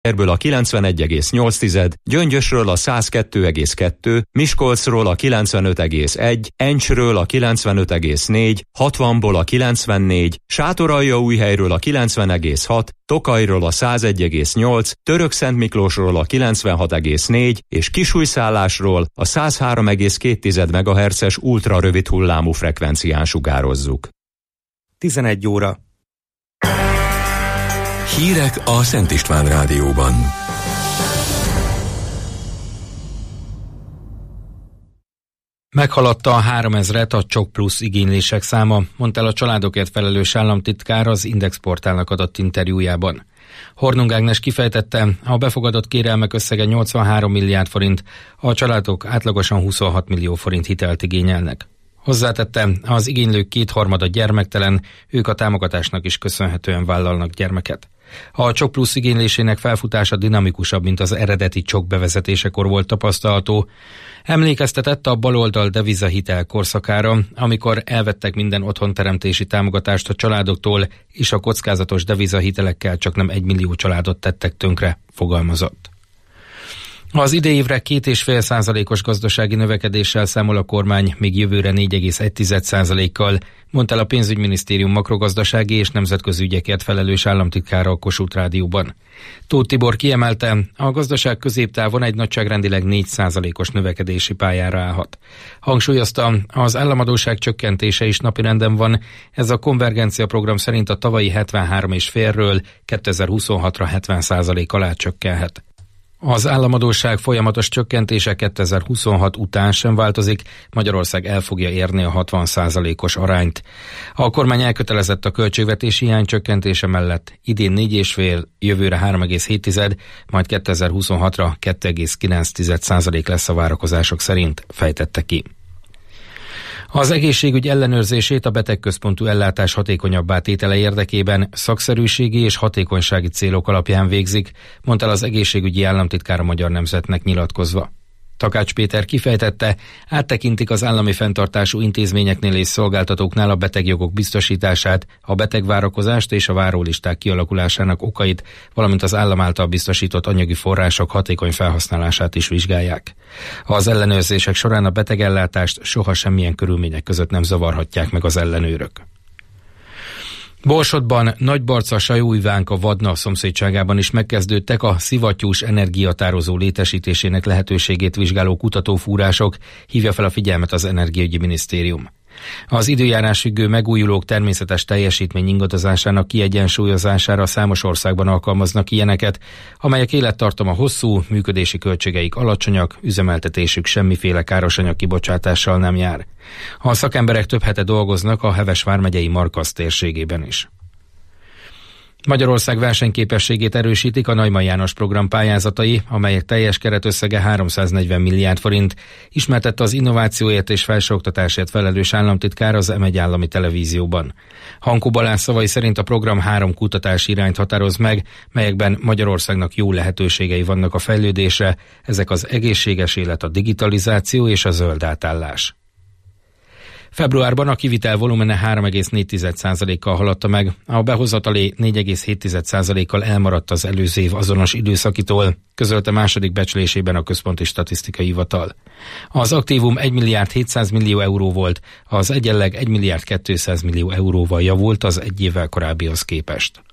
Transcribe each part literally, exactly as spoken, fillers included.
Erből a kilencvenegy egész nyolc, Gyöngyösről a száz kettő egész kettő, Miskolcról a kilencvenöt egész egy, Encsről a kilencvenöt egész négy, hatvanból a kilencvennégy, Sátoraljaújhelyről a kilencven egész hat, Tokajról a száz egy egész nyolc, Törökszentmiklósról a kilencvenhat egész négy és Kisújszállásról a száz három egész két megahertzes ultra rövid hullámú frekvencián sugározzuk. tizenegy óra. Hírek a Szent István Rádióban. Meghaladta a háromezret a Csok Plusz igénylések száma, mondta el a családokért felelős államtitkár az Index portálnak adott interjújában. Hornung Ágnes kifejtette, a befogadott kérelmek összege nyolcvanhárom milliárd forint, a családok átlagosan huszonhat millió forint hitelt igényelnek. Hozzátette, az igénylők kétharmada gyermektelen, ők a támogatásnak is köszönhetően vállalnak gyermeket. A Csok Plusz igénylésének felfutása dinamikusabb, mint az eredeti Csok bevezetésekor volt tapasztalható. Emlékeztetett a baloldal devizahitel korszakára, amikor elvettek minden otthonteremtési támogatást a családoktól, és a kockázatos devizahitelekkel csaknem egy millió családot tettek tönkre, fogalmazott. Az idei évre két egész öt százalékos gazdasági növekedéssel számol a kormány, még jövőre négy egész egy százalékkal, mondta el a pénzügyminisztérium makrogazdasági és nemzetközi ügyekért felelős államtitkára a Kossuth Rádióban. Tóth Tibor kiemelte, a gazdaság középtávon egy nagyságrendileg négy százalékos növekedési pályára állhat. Hangsúlyozta, az államadósság csökkentése is napirenden van, ez a konvergencia program szerint a tavalyi hetvenhárom egész ötről kétezer-huszonhatra hetven százalék alá csökkenhet. Az államadósság folyamatos csökkentése kétezer-huszonhat után sem változik, Magyarország el fogja érni a hatvan százalékos arányt. A kormány elkötelezett a költségvetési hiány csökkentése mellett, idén négy egész öt, jövőre három egész hét, majd kétezer-huszonhatra két egész kilenc százalék lesz a várakozások szerint, fejtette ki. Az egészségügy ellenőrzését a betegközpontú ellátás hatékonyabbá tétele érdekében szakszerűségi és hatékonysági célok alapján végzik, mondta el az egészségügyi államtitkár a Magyar Nemzetnek nyilatkozva. Takács Péter kifejtette, áttekintik az állami fenntartású intézményeknél és szolgáltatóknál a betegjogok biztosítását, a betegvárakozást és a várólisták kialakulásának okait, valamint az állam által biztosított anyagi források hatékony felhasználását is vizsgálják. Az ellenőrzések során a betegellátást soha semmilyen körülmények között nem zavarhatják meg az ellenőrök. Borsodban, Nagybarca, Sajóivánka, Vadna szomszédságában is megkezdődtek a szivattyús energiatározó létesítésének lehetőségét vizsgáló kutatófúrások, hívja fel a figyelmet az Energiaügyi Minisztérium. Az időjárás függő megújulók természetes teljesítmény ingadozásának kiegyensúlyozására számos országban alkalmaznak ilyeneket, amelyek élettartama hosszú, működési költségeik alacsonyak, üzemeltetésük semmiféle károsanyag kibocsátással nem jár. A szakemberek több hete dolgoznak a Heves vármegyei Markasz térségében is. Magyarország versenyképességét erősítik a Neumann János program pályázatai, amelyek teljes keretösszege háromszáznegyven milliárd forint, ismertette az innovációért és felsőoktatásért felelős államtitkár az em egy állami televízióban. Hankó Balázs szavai szerint a program három kutatási irányt határoz meg, melyekben Magyarországnak jó lehetőségei vannak a fejlődésre, ezek az egészséges élet, a digitalizáció és a zöld átállás. Februárban a kivitel volumene három egész négy százalékkal haladta meg, a behozatali négy egész hét százalékkal elmaradt az előző év azonos időszakitól, közölte második becslésében a Központi Statisztikai Hivatal. Az aktívum egy milliárd hétszáz millió euró volt, az egyenleg egy milliárd kétszáz millió euróval javult az egy évvel korábbihoz képest.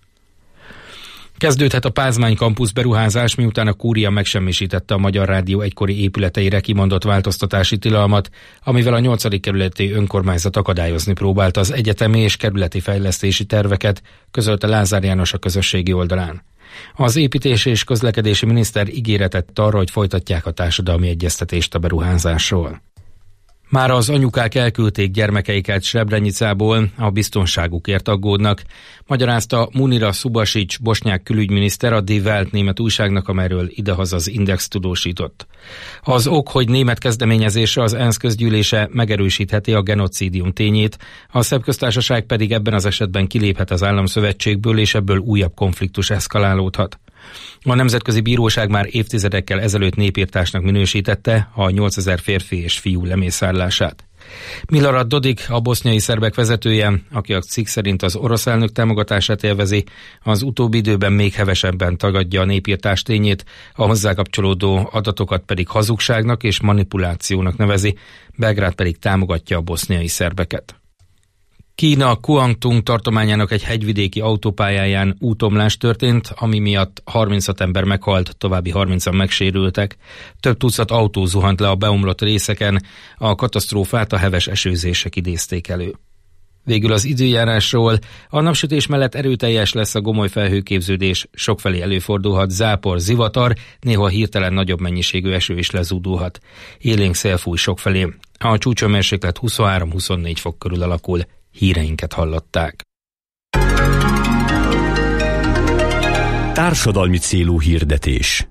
Kezdődhet a Pázmány Campus beruházás, miután a kúria megsemmisítette a Magyar Rádió egykori épületeire kimondott változtatási tilalmat, amivel a nyolcadik kerületi önkormányzat akadályozni próbálta az egyetemi és kerületi fejlesztési terveket, közölte Lázár János a közösségi oldalán. Az építési és közlekedési miniszter ígéretet tett arra, hogy folytatják a társadalmi egyeztetést a beruházásról. Már az anyukák elküldték gyermekeiket Srebrenicából, a biztonságukért aggódnak, magyarázta Munira Szubasics bosnyák külügyminiszter a Die Welt német újságnak, amelyről idehaza az Index tudósított. Az ok, hogy német kezdeményezésre az ENSZ közgyűlése megerősítheti a genocidium tényét, a Szerb Köztársaság pedig ebben az esetben kiléphet az államszövetségből, és ebből újabb konfliktus eszkalálódhat. A Nemzetközi Bíróság már évtizedekkel ezelőtt népirtásnak minősítette a nyolcezer férfi és fiú lemészárlását. Milorad Dodik, a boszniai szerbek vezetője, aki a cikk szerint az orosz elnök támogatását élvezi, az utóbbi időben még hevesebben tagadja a népirtás tényét, a hozzá kapcsolódó adatokat pedig hazugságnak és manipulációnak nevezi, Belgrád pedig támogatja a boszniai szerbeket. Kína Guangdong tartományának egy hegyvidéki autópályáján útomlás történt, ami miatt harminchat ember meghalt, további harmincan megsérültek. Több tucat autó zuhant le a beomlott részeken, a katasztrófát a heves esőzések idézték elő. Végül az időjárásról: a napsütés mellett erőteljes lesz a gomoly felhőképződés, sokfelé előfordulhat zápor, zivatar, néha hirtelen nagyobb mennyiségű eső is lezúdulhat. Élénk szél fúj sokfelé. A csúcshőmérséklet huszonhárom-huszonnégy fok körül alakul. Híreinket hallották. Társadalmi célú hirdetés.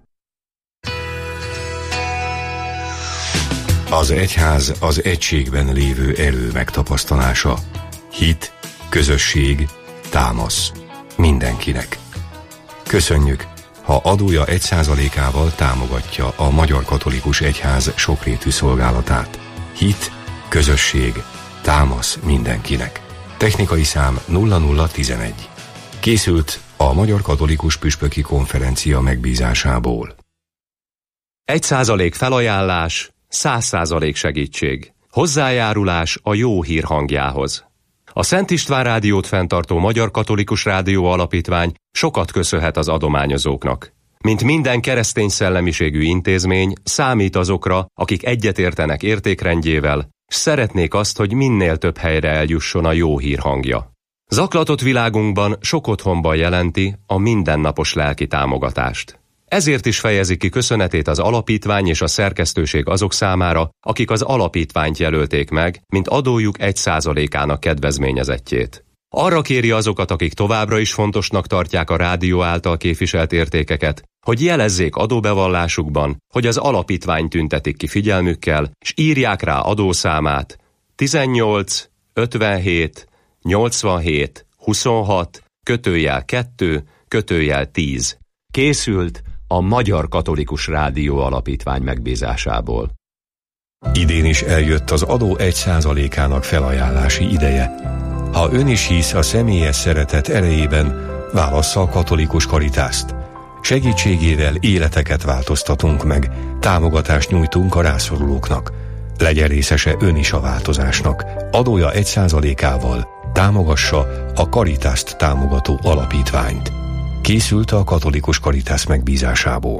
Az egyház az egységben lévő erő megtapasztalása. Hit, közösség, támasz. Mindenkinek. Köszönjük, ha adója egy százalékával támogatja a Magyar Katolikus Egyház sokrétű szolgálatát. Hit, közösség, támasz mindenkinek. Technikai szám nulla nulla tizenegy. Készült a Magyar Katolikus Püspöki Konferencia megbízásából. Egy százalék felajánlás, száz százalék segítség. Hozzájárulás a jó hír hangjához. A Szent István Rádiót fenntartó Magyar Katolikus Rádió Alapítvány sokat köszönhet az adományozóknak. Mint minden keresztény szellemiségű intézmény, számít azokra, akik egyetértenek értékrendjével, s szeretnék azt, hogy minél több helyre eljusson a jó hír hangja. Zaklatott világunkban sok otthonban jelenti a mindennapos lelki támogatást. Ezért is fejezi ki köszönetét az alapítvány és a szerkesztőség azok számára, akik az alapítványt jelölték meg, mint adójuk egy százalékának kedvezményezettjét. Arra kéri azokat, akik továbbra is fontosnak tartják a rádió által képviselt értékeket, hogy jelezzék adóbevallásukban, hogy az alapítvány tüntetik ki figyelmükkel, és írják rá adószámát tizennyolc ötvenhét nyolcvanhét huszonhat kötőjel kettő kötőjel tíz. Készült a Magyar Katolikus Rádió Alapítvány megbízásából. Idén is eljött az adó egy százalékának felajánlási ideje. Ha ön is hisz a személyes szeretet erejében, válassza a katolikus karitást. Segítségével életeket változtatunk meg, támogatást nyújtunk a rászorulóknak. Legyen részese ön is a változásnak. Adója egy százalékával támogassa a Karitást támogató alapítványt. Készült a Katolikus Karitász megbízásából.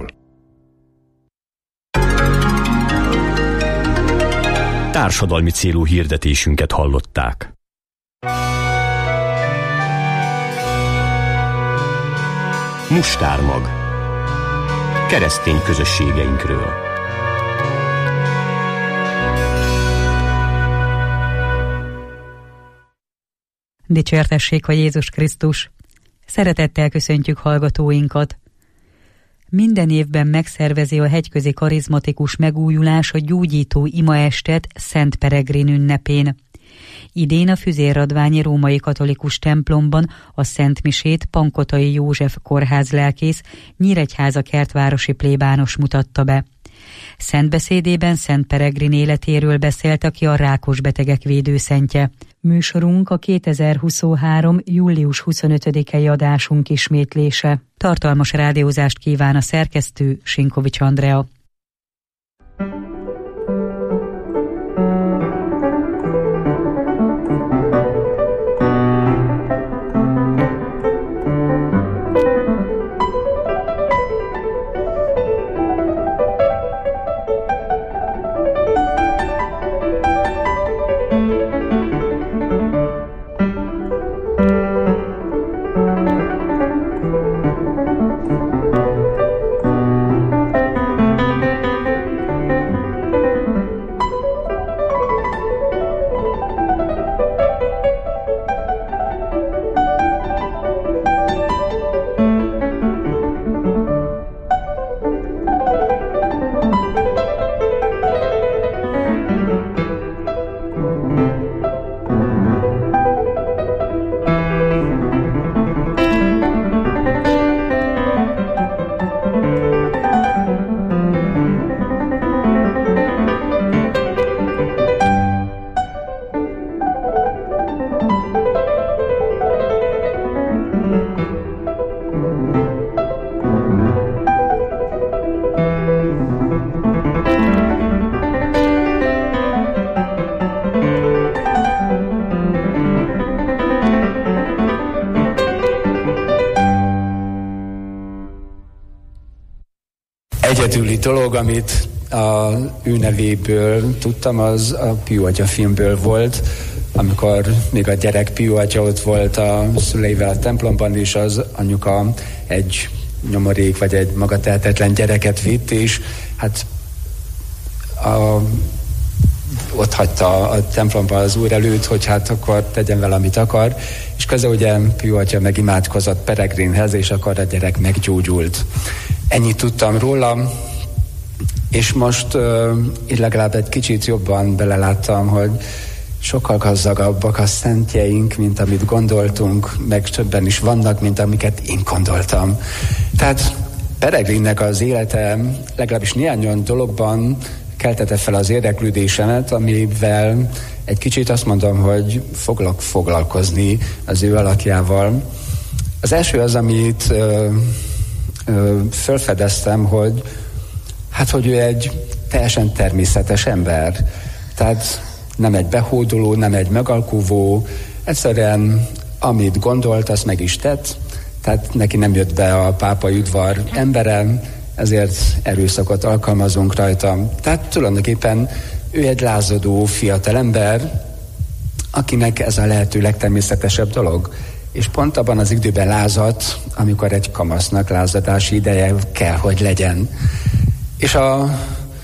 Társadalmi célú hirdetésünket hallották. Mustármag. Keresztény közösségeinkről. Dicsértessék a Jézus Krisztus! Szeretettel köszöntjük hallgatóinkat! Minden évben megszervezi a hegyközi karizmatikus megújulás a gyógyító imaestet Szent Peregrin ünnepén. Idén a Füzérradványi Római Katolikus templomban a Szentmisét Pankotai József kórházlelkész, Nyíregyháza kertvárosi plébános mutatta be. Szentbeszédében Szent Peregrin életéről beszélt, aki a rákos betegek védőszentje. Műsorunk a kétezer-huszonhárom. július huszonötödikei adásunk ismétlése. Tartalmas rádiózást kíván a szerkesztő, Sinkovics Andrea. egyedüli dolog, amit a ő nevéből tudtam, az a Piu atya filmből volt, amikor még a gyerek Piu atya ott volt a szüleivel a templomban, és az anyuka egy nyomorék vagy egy magatehetetlen gyereket vitt, és hát a, ott hagyta a templomban az úr előtt, hogy hát akkor tegyen vele, amit akar, és közben ugye Piu atya meg imádkozott Peregrinhez, és akkor a gyerek meggyógyult. Ennyit tudtam róla, és most uh, így legalább egy kicsit jobban beleláttam, hogy sokkal gazdagabbak a szentjeink, mint amit gondoltunk, meg többen is vannak, mint amiket én gondoltam. Tehát Peregrinnek az élete legalábbis néhány olyan dologban keltette fel az érdeklődésemet, amivel egy kicsit azt mondom, hogy foglak foglalkozni az ő alakjával. Az első az, amit ö, ö, felfedeztem, hogy hát, hogy ő egy teljesen természetes ember. Tehát nem egy behódoló, nem egy megalkuvó, egyszerűen amit gondolt, azt meg is tett, tehát neki nem jött be a pápai udvar embere, ezért erőszakot alkalmazunk rajta. Tehát tulajdonképpen ő egy lázadó fiatalember, akinek ez a lehető legtermészetesebb dolog. És pont abban az időben lázadt, amikor egy kamasznak lázadási ideje kell, hogy legyen. És a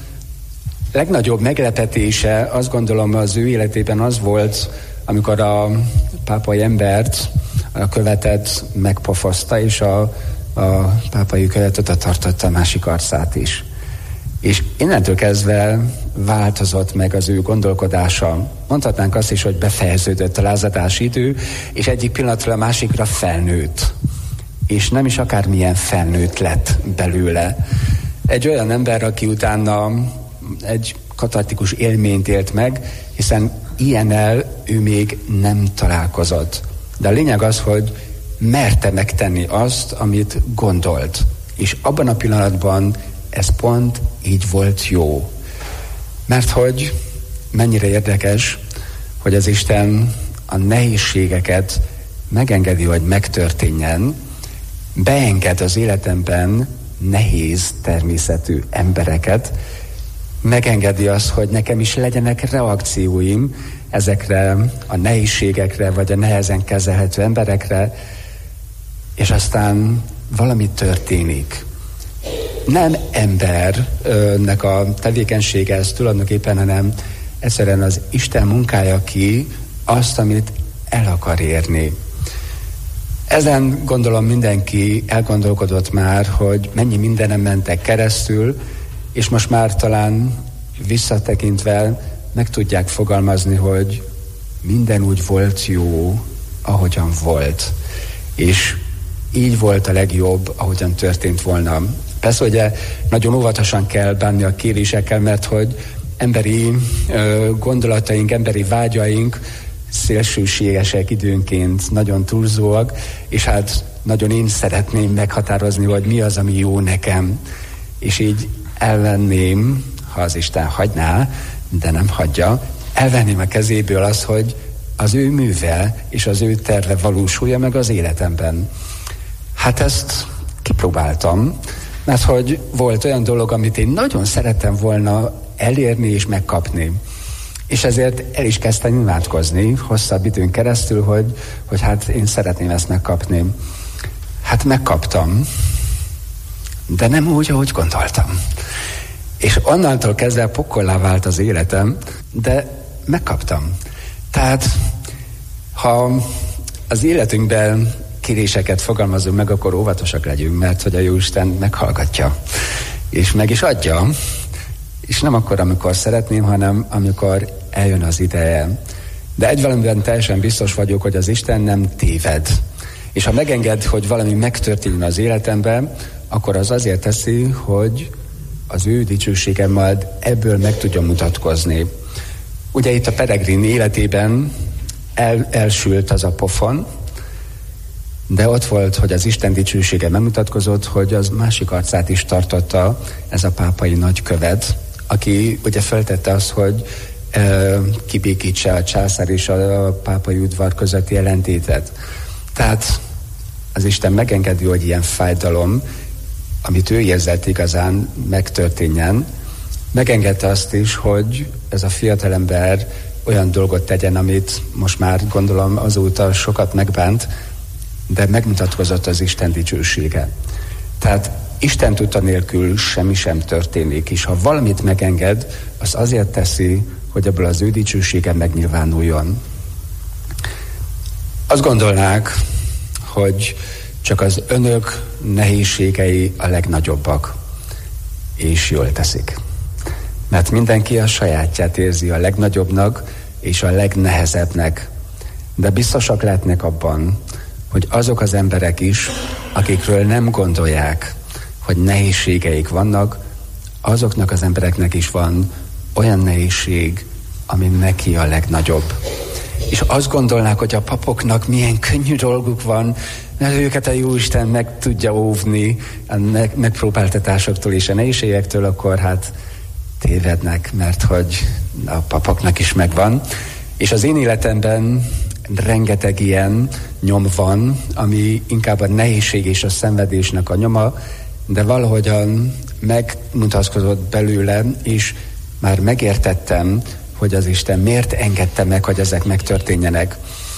legnagyobb meglepetése, azt gondolom, az ő életében az volt, amikor a pápai embert, a követet megpofozta, és a, a pápai követ oda tartotta a másik arcát is. És innentől kezdve változott meg az ő gondolkodása. Mondhatnánk azt is, hogy befejeződött a lázadási idő, és egyik pillanatra a másikra felnőtt. És nem is akármilyen felnőtt lett belőle. Egy olyan ember, aki utána egy katartikus élményt élt meg, hiszen ilyennel ő még nem találkozott. De a lényeg az, hogy merte megtenni azt, amit gondolt. És abban a pillanatban ez pont így volt jó. Mert hogy mennyire érdekes, hogy az Isten a nehézségeket megengedi, hogy megtörténjen, beenged az életemben nehéz természetű embereket, megengedi azt, hogy nekem is legyenek reakcióim ezekre a nehézségekre, vagy a nehezen kezelhető emberekre, és aztán valami történik. Nem embernek a tevékenysége ez tulajdonképpen, hanem egyszerűen az Isten munkája ki azt, amit el akar érni. Ezen gondolom mindenki elgondolkodott már, hogy mennyi mindenem mentek keresztül, és most már talán visszatekintve meg tudják fogalmazni, hogy minden úgy volt jó, ahogyan volt. És így volt a legjobb, ahogyan történt volna. Persze ugye nagyon óvatosan kell bánni a kérésekkel, mert hogy emberi ö, gondolataink, emberi vágyaink szélsőségesek időnként, nagyon túlzóak, és hát nagyon én szeretném meghatározni, hogy mi az, ami jó nekem. És így elvenném, ha az Isten hagyná, de nem hagyja, elvenném a kezéből az, hogy az ő műve és az ő terve valósulja meg az életemben. Hát ezt kipróbáltam, mert hogy volt olyan dolog, amit én nagyon szerettem volna elérni és megkapni. És ezért el is kezdtem imádkozni hosszabb időn keresztül, hogy, hogy hát én szeretném ezt megkapni. Hát megkaptam, de nem úgy, ahogy gondoltam. És onnantól kezdve pokollá vált az életem, de megkaptam. Tehát, ha az életünkben kéréseket fogalmazunk meg, akkor óvatosak legyünk, mert hogy a Jóisten meghallgatja, és meg is adja, és nem akkor, amikor szeretném, hanem amikor eljön az ideje. De egy valamiben teljesen biztos vagyok, hogy az Isten nem téved. És ha megenged, hogy valami megtörténjen az életemben, akkor az azért teszi, hogy az ő dicsősége majd ebből meg tudja mutatkozni. Ugye itt a Peregrin életében el, elsült az a pofon, de ott volt, hogy az Isten dicsősége megmutatkozott, hogy az másik arcát is tartotta ez a pápai nagykövet, aki ugye feltette azt, hogy e, kibékítse a császár és a, a pápai udvar közötti ellentétet. Tehát az Isten megengedi, hogy ilyen fájdalom amit ő érzett igazán megtörténjen, megengedte azt is, hogy ez a fiatalember olyan dolgot tegyen, amit most már gondolom azóta sokat megbánt, de megmutatkozott az Isten dicsősége. Tehát Isten tudta nélkül semmi sem történik, és ha valamit megenged, az azért teszi, hogy ebből az ő dicsősége megnyilvánuljon. Azt gondolnák, hogy csak az önök nehézségei a legnagyobbak, és jól teszik. Mert mindenki a sajátját érzi a legnagyobbnak és a legnehezebbnek. De biztosak lehetnek abban, hogy azok az emberek is, akikről nem gondolják, hogy nehézségeik vannak, azoknak az embereknek is van olyan nehézség, ami neki a legnagyobb. És azt gondolnák, hogy a papoknak milyen könnyű dolguk van, mert őket a Jóisten meg tudja óvni a megpróbáltatásoktól és a nehézségektől, akkor hát tévednek, mert hogy a papoknak is megvan. És az én életemben rengeteg ilyen nyom van, ami inkább a nehézség és a szenvedésnek a nyoma, de valahogyan megmutatkozott belőlem, és már megértettem, hogy az Isten miért engedte meg, hogy ezek megtörténjenek.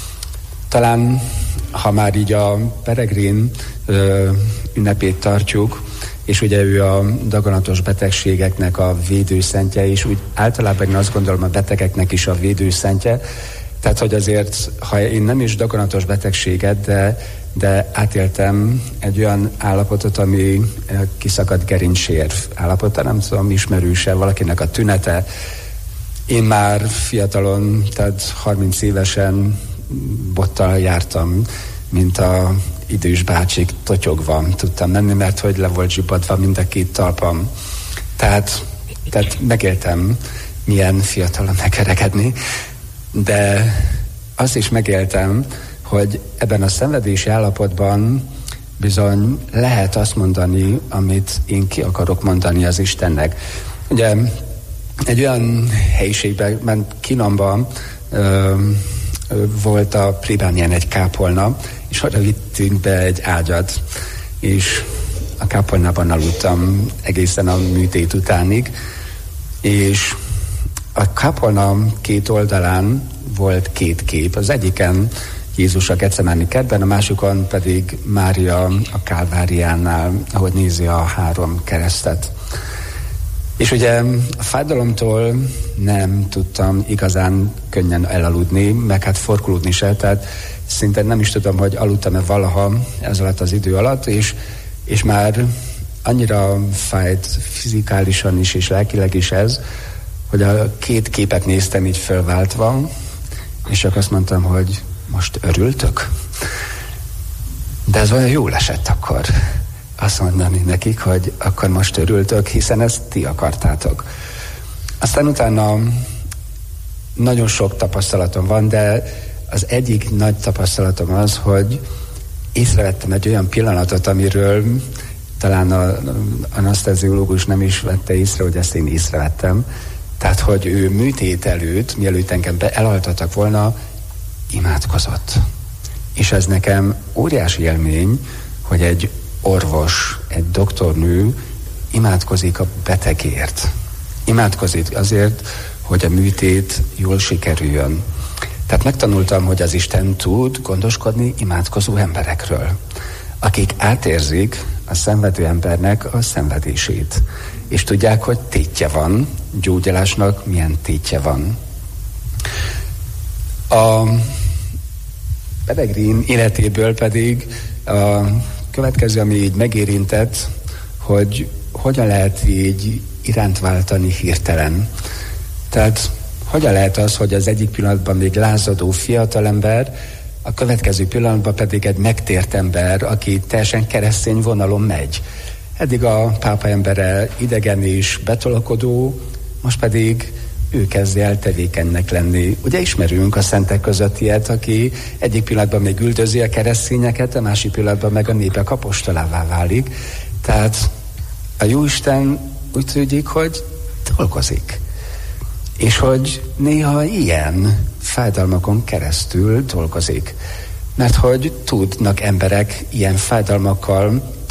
Talán, ha már így a Peregrin ö, ünnepét tartjuk, és ugye ő a daganatos betegségeknek a védőszentje, és úgy általában én azt gondolom a betegeknek is a védőszentje, tehát hogy azért, ha én nem is daganatos betegséget, de, de átéltem egy olyan állapotot, ami kiszakadt gerincsérv állapota, nem tudom, ismerőse valakinek a tünete. Én már fiatalon, tehát harminc évesen bottal jártam, mint a idős bácsik, totyogva tudtam menni, mert hogy le volt zsipadva mind a két talpam. Tehát, tehát megéltem, milyen fiatalon megöregedni, de azt is megéltem, hogy ebben a szenvedési állapotban bizony lehet azt mondani, amit én ki akarok mondani az Istennek. Ugye egy olyan helyiségben, Kínamban ö, ö, volt a plébánián egy kápolna, és oda vittünk be egy ágyat, és a kápolnában aludtam egészen a műtét utánig, és a kápolna két oldalán volt két kép. Az egyiken Jézus a Getsemáni kertben, a másikon pedig Mária a Kálváriánál, ahogy nézi a három keresztet. És ugye a fájdalomtól nem tudtam igazán könnyen elaludni, meg hát forkulódni se, tehát szinte nem is tudom, hogy aludtam-e valaha ez alatt az idő alatt, és, és már annyira fájt fizikálisan is és lelkileg is ez, hogy a két képet néztem így fölváltva, és csak azt mondtam, hogy most örültök? De ez olyan jól esett akkor. Azt mondani nekik, hogy akkor most örültök, hiszen ezt ti akartátok. Aztán utána nagyon sok tapasztalatom van, de az egyik nagy tapasztalatom az, hogy észrevettem egy olyan pillanatot, amiről talán az anaszteziológus nem is vette észre, hogy ezt én észrevettem. Tehát, hogy ő műtét előtt, mielőtt engem elaltattak volna, imádkozott. És ez nekem óriási élmény, hogy egy orvos, egy doktornő imádkozik a betegért. Imádkozik azért, hogy a műtét jól sikerüljön. Tehát megtanultam, hogy az Isten tud gondoskodni imádkozó emberekről, akik átérzik a szenvedő embernek a szenvedését. És tudják, hogy tétje van, gyógyulásnak milyen tétje van. A Peregrin életéből pedig a következő, ami így megérintett, hogy hogyan lehet így iránt váltani hirtelen. Tehát hogyan lehet az, hogy az egyik pillanatban még lázadó fiatalember, a következő pillanatban pedig egy megtért ember, aki teljesen keresztény vonalon megy. Eddig a pápa embere idegen és betolakodó, most pedig ő kezd el tevékenynek lenni. Ugye ismerünk a szentek között ilyet, aki egyik pillanatban még üldözi a keresztényeket, a másik pillanatban meg a népek apostolává válik. Tehát a Jóisten úgy tűnik, hogy dolgozik. És hogy néha ilyen fájdalmakon keresztül dolgozik. Mert hogy tudnak emberek ilyen fájdalmakkal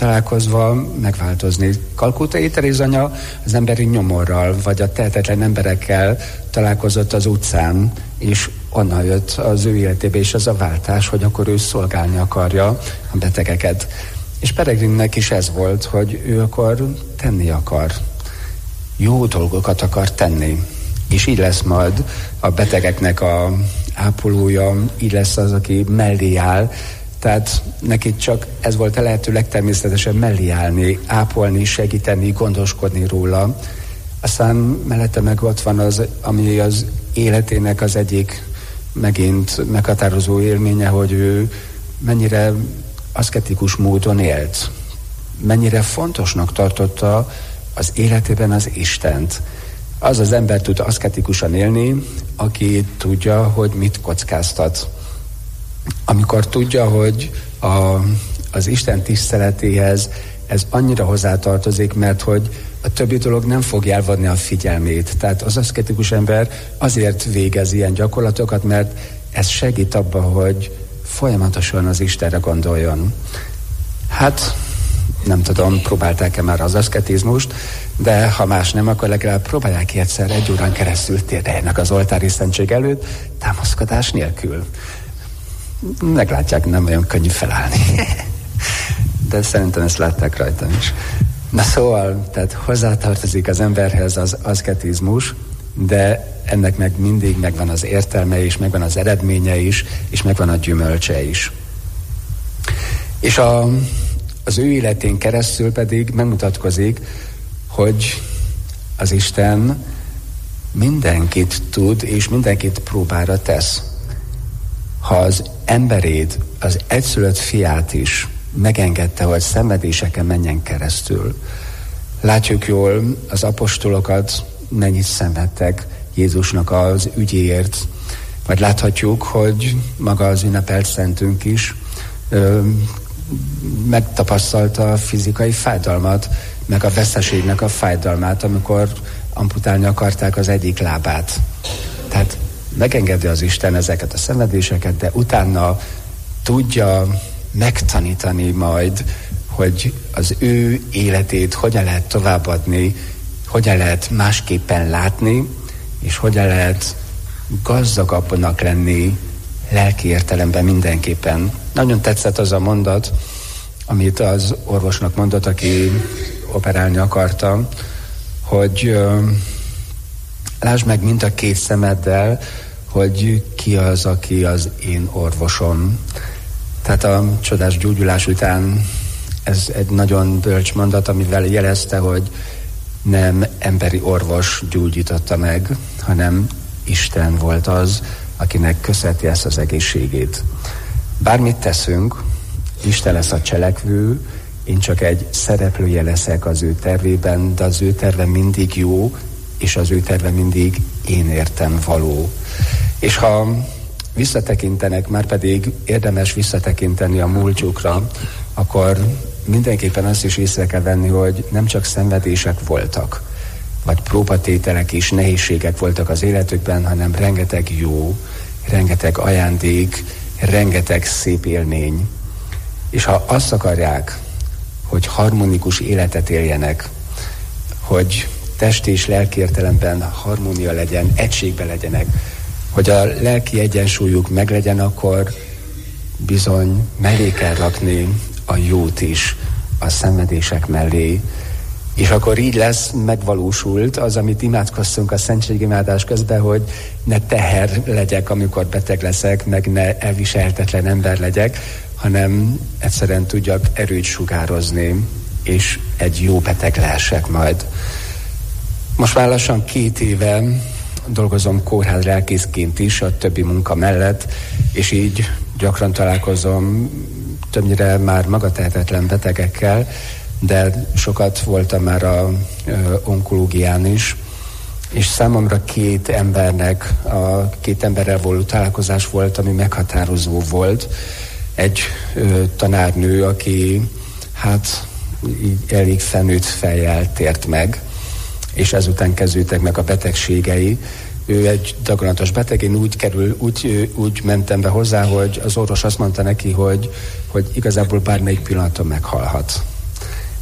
találkozva megváltozni. Kalkuttai Terézanya az emberi nyomorral, vagy a tehetetlen emberekkel találkozott az utcán, és onnan jött az ő életébe is az a váltás, hogy akkor ő szolgálni akarja a betegeket. És Peregrinnek is ez volt, hogy ő akkor tenni akar. Jó dolgokat akar tenni. És így lesz majd a betegeknek a ápolója, így lesz az, aki mellé áll. Tehát neki csak ez volt a lehető legtermészetesebb mellé állni, ápolni, segíteni, gondoskodni róla. Aztán mellette meg ott van az, ami az életének az egyik megint meghatározó élménye, hogy ő mennyire aszketikus módon élt. Mennyire fontosnak tartotta az életében az Istent. Az az ember tud aszketikusan élni, aki tudja, hogy mit kockáztat. Amikor tudja, hogy a, az Isten tiszteletéhez ez annyira hozzátartozik, mert hogy a többi dolog nem fog elvadni a figyelmét. Tehát az aszketikus ember azért végez ilyen gyakorlatokat, mert ez segít abba, hogy folyamatosan az Istenre gondoljon. Hát, nem tudom, próbálták-e már az aszketizmust, de ha más nem, akkor legalább próbálják ki egyszer egy órán keresztül térdeljenek az oltári szentség előtt, támaszkodás nélkül. Meglátják, nem olyan könnyű felállni. De szerintem ezt látták rajtam is. Na szóval, tehát hozzátartozik az emberhez az aszketizmus, de ennek meg mindig megvan az értelme is, megvan az eredménye is, és megvan a gyümölcse is. És a, az ő életén keresztül pedig megmutatkozik, hogy az Isten mindenkit tud, és mindenkit próbára tesz. Ha az emberét, az egyszülött fiát is megengedte, hogy szenvedéseken menjen keresztül. Látjuk jól az apostolokat, mennyit szenvedtek Jézusnak az ügyéért. Vagy láthatjuk, hogy maga az ünnepelt szentünk is ö, megtapasztalta a fizikai fájdalmat, meg a veszteségnek a fájdalmát, amikor amputálni akarták az egyik lábát. Tehát megengedi az Isten ezeket a szenvedéseket, de utána tudja megtanítani majd, hogy az ő életét hogyan lehet továbbadni, hogyan lehet másképpen látni, és hogyan lehet gazdagabbnak lenni lelki értelemben mindenképpen. Nagyon tetszett az a mondat, amit az orvosnak mondott, aki operálni akarta, hogy uh, lásd meg mind a két szemeddel, hogy ki az, aki az én orvosom. Tehát a csodás gyógyulás után ez egy nagyon bölcs mondat, amivel jelezte, hogy nem emberi orvos gyógyította meg, hanem Isten volt az, akinek köszönheti ezt az egészségét. Bármit teszünk, Isten lesz a cselekvő, én csak egy szereplője leszek az ő tervében, de az ő terve mindig jó, és az ő terve mindig én értem való. És ha visszatekintenek, már pedig érdemes visszatekinteni a múltjukra, akkor mindenképpen azt is észre kell venni, hogy nem csak szenvedések voltak, vagy próbatételek és nehézségek voltak az életükben, hanem rengeteg jó, rengeteg ajándék, rengeteg szép élmény. És ha azt akarják, hogy harmonikus életet éljenek, hogy test és lelki értelemben harmónia legyen, egységben legyenek, hogy a lelki egyensúlyuk meglegyen, akkor bizony mellé kell rakni a jót is a szenvedések mellé. És akkor így lesz megvalósult az, amit imádkoztunk a szentségimádás közben, hogy ne teher legyek, amikor beteg leszek, meg ne elviselhetetlen ember legyek, hanem egyszerűen tudjak erőt sugározni, és egy jó beteg lehessek majd. Most már lassan két éve dolgozom kórház lelkészként is a többi munka mellett, és így gyakran találkozom többnyire már magatehetetlen betegekkel, de sokat voltam már a ö, onkológián is, és számomra két embernek, a két emberrel való találkozás volt, ami meghatározó volt. Egy ö, tanárnő, aki hát így elég felnőtt fejjel tért meg, és ezután kezdődtek meg a betegségei. Ő egy daganatos beteg, én úgy kerül, úgy, úgy mentem be hozzá, hogy az orvos azt mondta neki, hogy, hogy igazából bármelyik pillanaton meghalhat.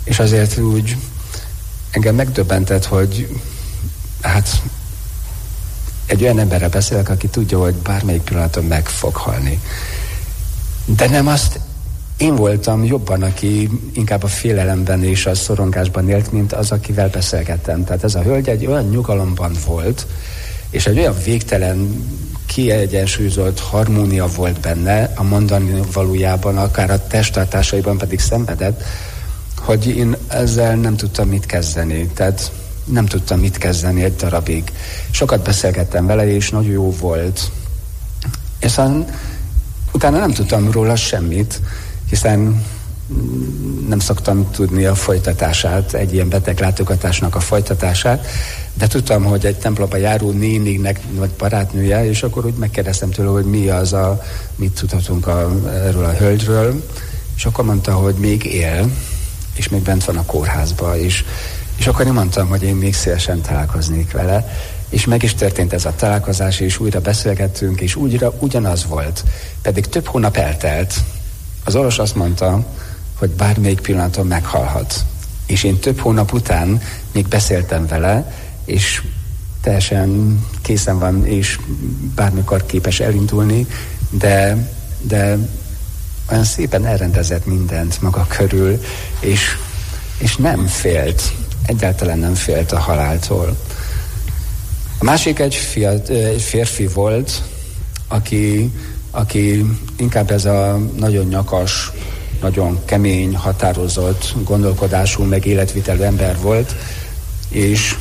És azért úgy engem megdöbbentett, hogy hát egy olyan emberrel beszélek, aki tudja, hogy bármelyik pillanaton meg fog halni. De nem azt én voltam jobban, aki inkább a félelemben és a szorongásban élt, mint az, akivel beszélgettem. Tehát ez a hölgy egy olyan nyugalomban volt, és egy olyan végtelen, kiegyensúlyozott harmónia volt benne, a mondani valójában, akár a testtartásaiban pedig szenvedett, hogy én ezzel nem tudtam mit kezdeni. Tehát nem tudtam mit kezdeni egy darabig. Sokat beszélgettem vele, és nagyon jó volt. És aztán utána nem tudtam róla semmit, hiszen nem szoktam tudni a folytatását, egy ilyen beteglátogatásnak a folytatását, de tudtam, hogy egy templomba járó néninek, vagy barátnője, és akkor úgy megkérdeztem tőle, hogy mi az a, mit tudhatunk a, erről a hölgyről, és akkor mondta, hogy még él, és még bent van a kórházba, és, és akkor én mondtam, hogy én még szívesen találkoznék vele, és meg is történt ez a találkozás, és újra beszélgettünk, és újra ugyanaz volt. Pedig több hónap eltelt. Az orvos azt mondta, hogy bármelyik pillanaton meghalhat. És én több hónap után még beszéltem vele, és teljesen készen van, és bármikor képes elindulni, de, de olyan szépen elrendezett mindent maga körül, és, és nem félt, egyáltalán nem félt a haláltól. A másik egy, fiat, egy férfi volt, aki, aki inkább ez a nagyon nyakas, nagyon kemény, határozott gondolkodású, meg életvitelű ember volt, és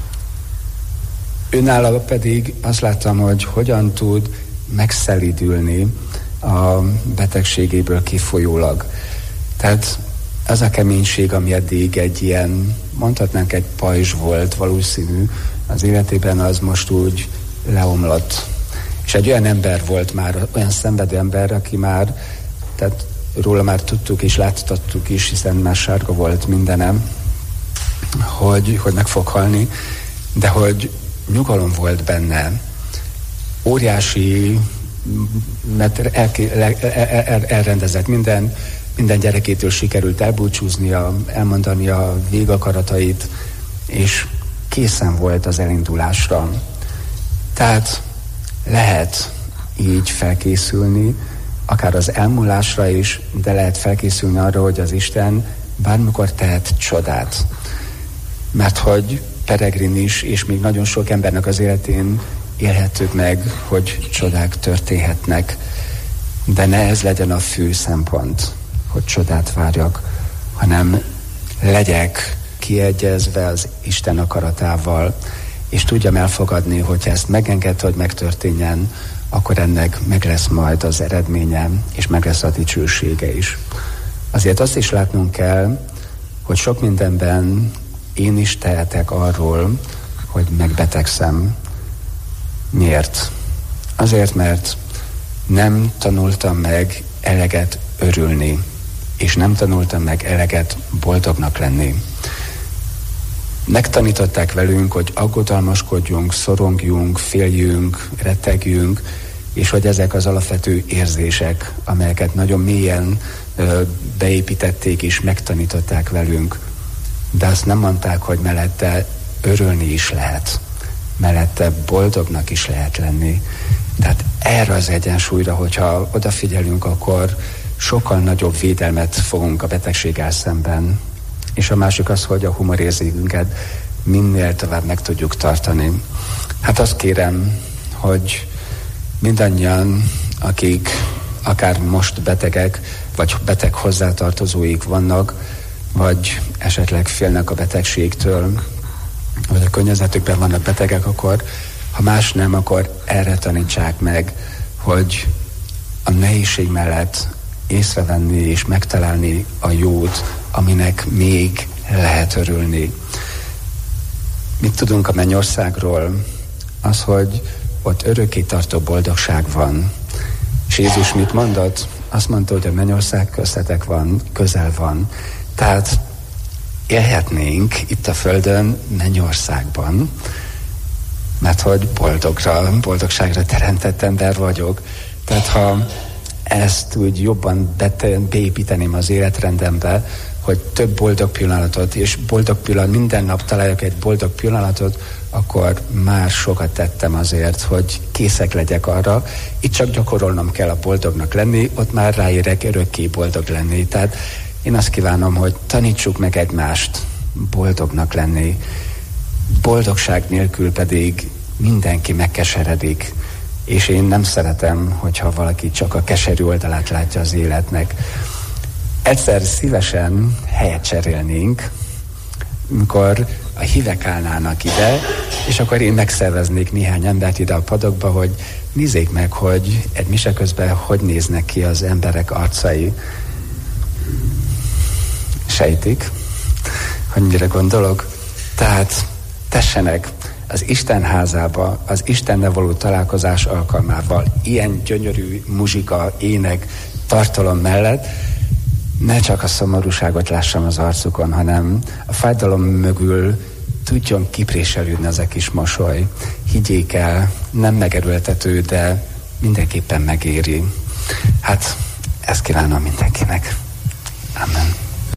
őnála pedig azt láttam, hogy hogyan tud megszelídülni a betegségéből kifolyólag. Tehát az a keménység, ami eddig egy ilyen, mondhatnánk egy pajzs volt valószínű, az életében az most úgy leomlott. És egy olyan ember volt már, olyan szenvedő ember, aki már, tehát róla már tudtuk és láttattuk is, hiszen már sárga volt mindenem, hogy, hogy meg fog halni, de hogy nyugalom volt benne. Óriási, mert el, el, el, elrendezett minden, minden gyerekétől sikerült elbúcsúznia, elmondani a végakaratait, és készen volt az elindulásra. Tehát lehet így felkészülni, akár az elmúlásra is, de lehet felkészülni arra, hogy az Isten bármikor tehet csodát. Mert hogy Peregrin is, és még nagyon sok embernek az életén élhetők meg, hogy csodák történhetnek. De ne ez legyen a fő szempont, hogy csodát várjak, hanem legyek kiegyezve az Isten akaratával, és tudjam elfogadni, hogyha ezt megengedte, hogy megtörténjen, akkor ennek meg lesz majd az eredménye, és meg lesz a dicsősége is. Azért azt is látnunk kell, hogy sok mindenben én is tehetek arról, hogy megbetegszem. Miért? Azért, mert nem tanultam meg eleget örülni, és nem tanultam meg eleget boldognak lenni. Megtanították velünk, hogy aggodalmaskodjunk, szorongjunk, féljünk, rettegjünk, és hogy ezek az alapvető érzések, amelyeket nagyon mélyen ö, beépítették és megtanították velünk. De azt nem mondták, hogy mellette örülni is lehet, mellette boldognak is lehet lenni. Tehát erre az egyensúlyra, hogyha odafigyelünk, akkor sokkal nagyobb védelmet fogunk a betegséggel szemben. És a másik az, hogy a humorérzékünket minél tovább meg tudjuk tartani. Hát azt kérem, hogy mindannyian, akik akár most betegek, vagy beteg hozzátartozóik vannak, vagy esetleg félnek a betegségtől, vagy a környezetükben vannak betegek, akkor ha más nem, akkor erre tanítsák meg, hogy a nehézség mellett észrevenni és megtalálni a jót, aminek még lehet örülni. Mit tudunk a mennyországról? Az, hogy ott örökké tartó boldogság van. És Jézus mit mondott? Azt mondta, hogy a mennyország köztetek van, közel van. Tehát élhetnénk itt a földön mennyországban, mert hogy boldogra, boldogságra teremtett ember vagyok. Tehát ha ezt úgy jobban beépíteném az életrendembe, hogy hogy több boldog pillanatot, és boldog pillanat, minden nap találjak egy boldog pillanatot, akkor már sokat tettem azért, hogy készek legyek arra. Itt csak gyakorolnom kell a boldognak lenni, ott már ráérek örökké boldog lenni. Tehát én azt kívánom, hogy tanítsuk meg egymást boldognak lenni. Boldogság nélkül pedig mindenki megkeseredik, és én nem szeretem, hogyha valaki csak a keserű oldalát látja az életnek. Egyszer szívesen helyet cserélnénk, amikor a hívek állnának ide, és akkor én megszerveznék néhány embert ide a padokba, hogy nézzék meg, hogy egy mise közben hogy néznek ki az emberek arcai. Sejtik, hogy mire gondolok? Tehát tessenek az Isten házába, az Istennel való találkozás alkalmával, ilyen gyönyörű muzsika, ének, tartalom mellett, ne csak a szomorúságot lássam az arcukon, hanem a fájdalom mögül tudjon kipréselődni az a kis mosoly. Higgyék el, nem megerőltető, de mindenképpen megéri. Hát, ezt kívánom mindenkinek. Amen.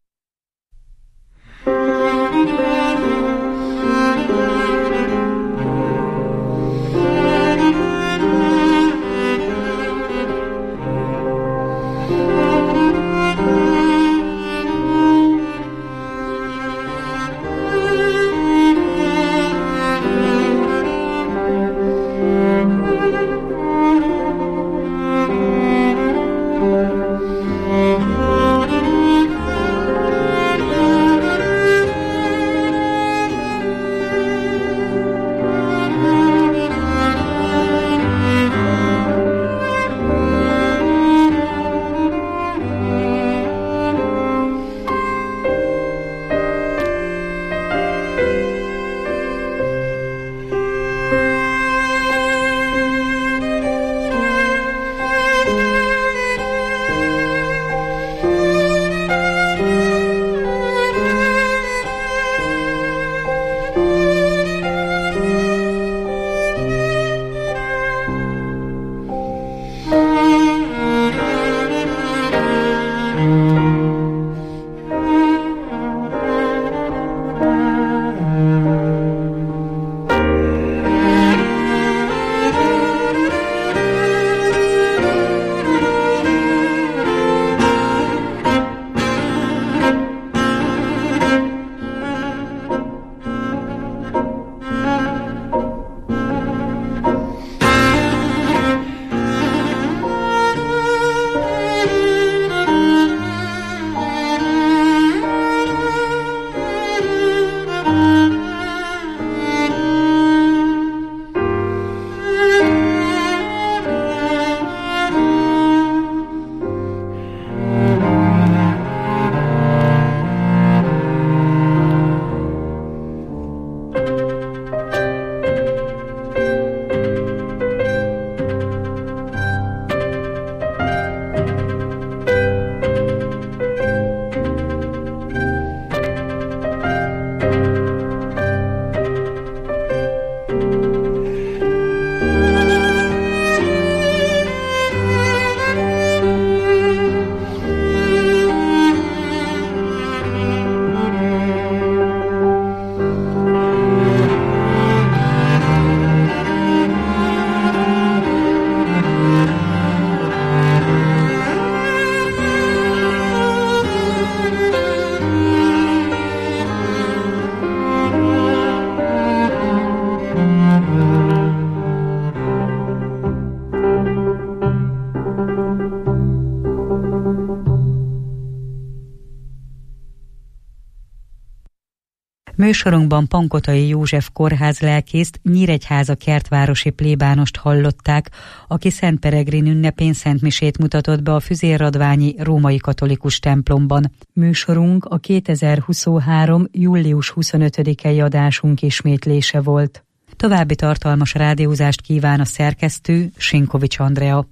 Műsorunkban Pankotai József kórház lelkészt, Nyíregyháza kertvárosi plébánost hallották, aki Szent Peregrin ünnepén szentmisét mutatott be a Füzérradványi római katolikus templomban. Műsorunk a kétezer-huszonhárom. július huszonötödikei adásunk ismétlése volt. További tartalmas rádiózást kíván a szerkesztő, Sinkovics Andrea.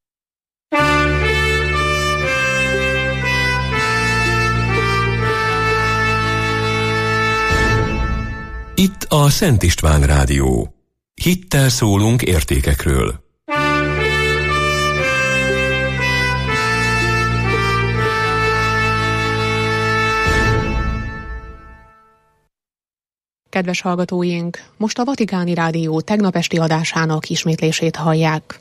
Itt a Szent István Rádió. Hittel szólunk értékekről. Kedves hallgatóink, most a Vatikáni Rádió tegnap esti adásának ismétlését hallják.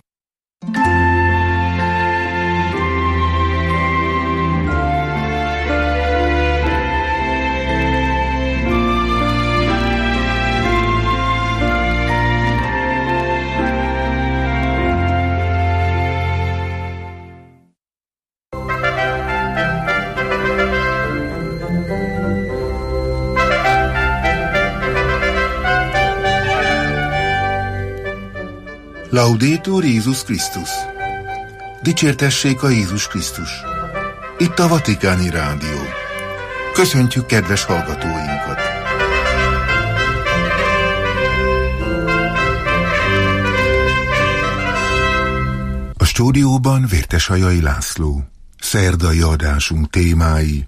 Laudetur Jézus Krisztus! Dicsértessék a Jézus Krisztus! Itt a Vatikáni Rádió. Köszöntjük kedves hallgatóinkat! A stúdióban Vértesajai László. Szerdai adásunk témái: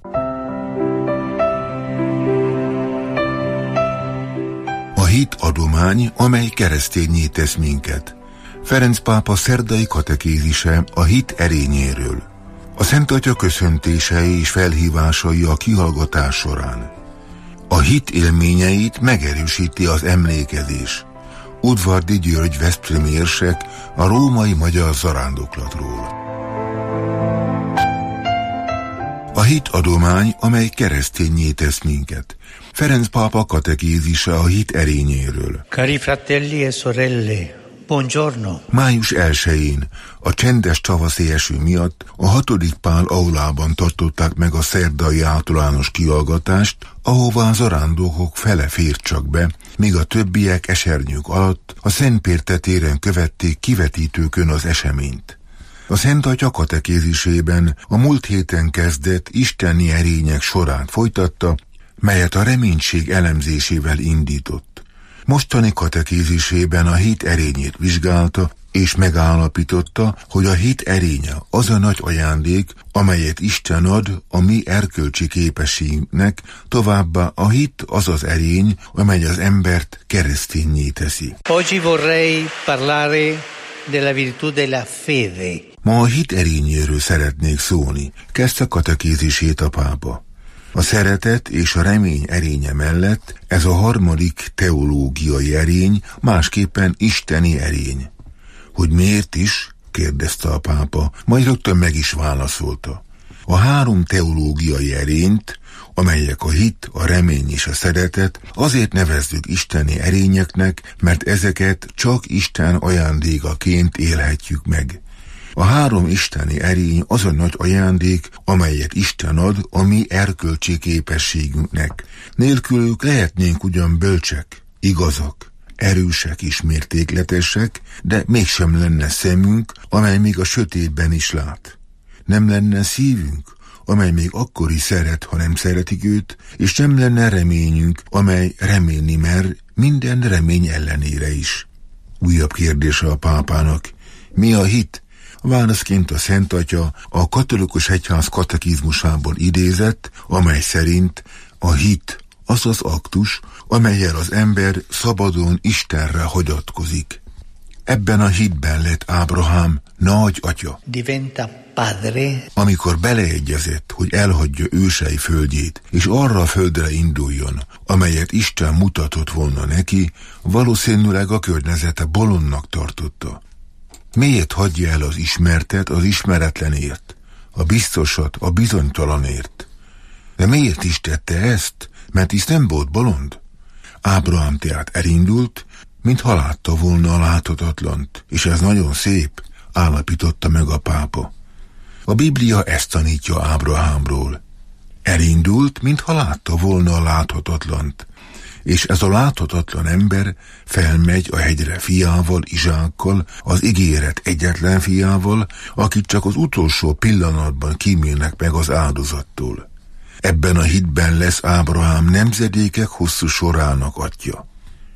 a hit adomány, amely kereszténnyé tesz minket. Ferenc pápa szerdai katekézise a hit erényéről. A Szent Atya köszöntései és felhívásai a kihallgatás során. A hit élményeit megerősíti az emlékezés. Udvardi György veszprémi érsek a római magyar zarándoklatról. A hit adomány, amely kereszténnyé tesz minket. Ferenc pápa katekézise a hit erényéről. Cari fratelli e sorelle, buongiorno. Május elsején, a csendes tavaszi eső miatt a hatodik Pál aulában tartották meg a szerdai általános kihallgatást, ahová az zarándokok fele fért csak be, míg a többiek esernyők alatt a Szentpér tetéren követték kivetítőkön az eseményt. A Szent Atya katekézisében a múlt héten kezdett isteni erények sorát folytatta, melyet a reménység elemzésével indított. Mostani katekézisében a hit erényét vizsgálta, és megállapította, hogy a hit erénye az a nagy ajándék, amelyet Isten ad a mi erkölcsi képességünknek, továbbá a hit az az erény, amely az embert kereszténnyé teszi. Oggi vorrei parlare della virtù della fede. Ma a hit erényéről szeretnék szólni, kezdte katekézisét a pápa. A szeretet és a remény erénye mellett ez a harmadik teológiai erény, másképpen isteni erény. Hogy miért is? Kérdezte a pápa, majd rögtön meg is válaszolta. A három teológiai erényt, amelyek a hit, a remény és a szeretet, azért nevezzük isteni erényeknek, mert ezeket csak Isten ajándékaként élhetjük meg. A három isteni erény az a nagy ajándék, amelyet Isten ad a mi erkölcsi képességünknek. Nélkülük lehetnénk ugyan bölcsek, igazak, erősek és mértékletesek, de mégsem lenne szemünk, amely még a sötétben is lát. Nem lenne szívünk, amely még akkor is szeret, ha nem szeretik őt, és nem lenne reményünk, amely remélni mer minden remény ellenére is. Újabb kérdése a pápának: mi a hit? Válaszként a Szent Atya a katolikus egyház katekizmusából idézett, amely szerint a hit az az aktus, amellyel az ember szabadon Istenre hagyatkozik. Ebben a hitben lett Ábrahám nagy atya. Diventa padre. Amikor beleegyezett, hogy elhagyja ősei földjét, és arra a földre induljon, amelyet Isten mutatott volna neki, valószínűleg a környezete bolondnak tartotta. Miért hagyja el az ismertet az ismeretlenért, a biztosat a bizonytalanért? De miért is tette ezt? Mert is nem volt bolond. Ábrahám tehát elindult, mintha látta volna a láthatatlant, és ez nagyon szép, állapította meg a pápa. A Biblia ezt tanítja Ábrahámról. Elindult, mintha látta volna a láthatatlant, és ez a láthatatlan ember felmegy a hegyre fiával, Izsákkal, az ígéret egyetlen fiával, akit csak az utolsó pillanatban kímélnek meg az áldozattól. Ebben a hitben lesz Ábrahám nemzedékek hosszú sorának atya.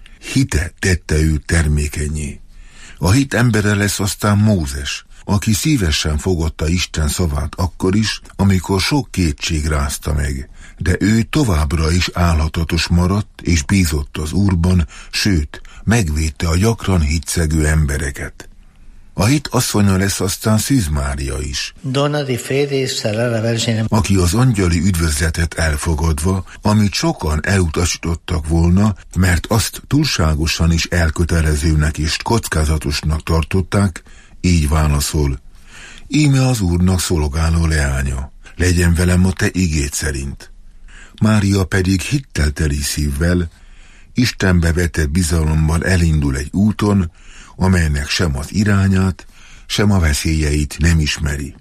Hite tette őt termékenyé. A hit embere lesz aztán Mózes, aki szívesen fogadta Isten szavát akkor is, amikor sok kétség rázta meg, de ő továbbra is álhatatos maradt és bízott az Úrban, sőt, megvédte a gyakran hitszegő embereket. A hit asszonya lesz aztán Szűz Mária is, Donna di fede sarà la Vergine, aki az angyali üdvözletet elfogadva, amit sokan elutasítottak volna, mert azt túlságosan is elkötelezőnek és kockázatosnak tartották, így válaszol: íme az Úrnak szolgáló leánya, legyen velem a te igéd szerint. Mária pedig hittel teli szívvel, Istenbe vetett bizalommal elindul egy úton, amelynek sem az irányát, sem a veszélyeit nem ismeri.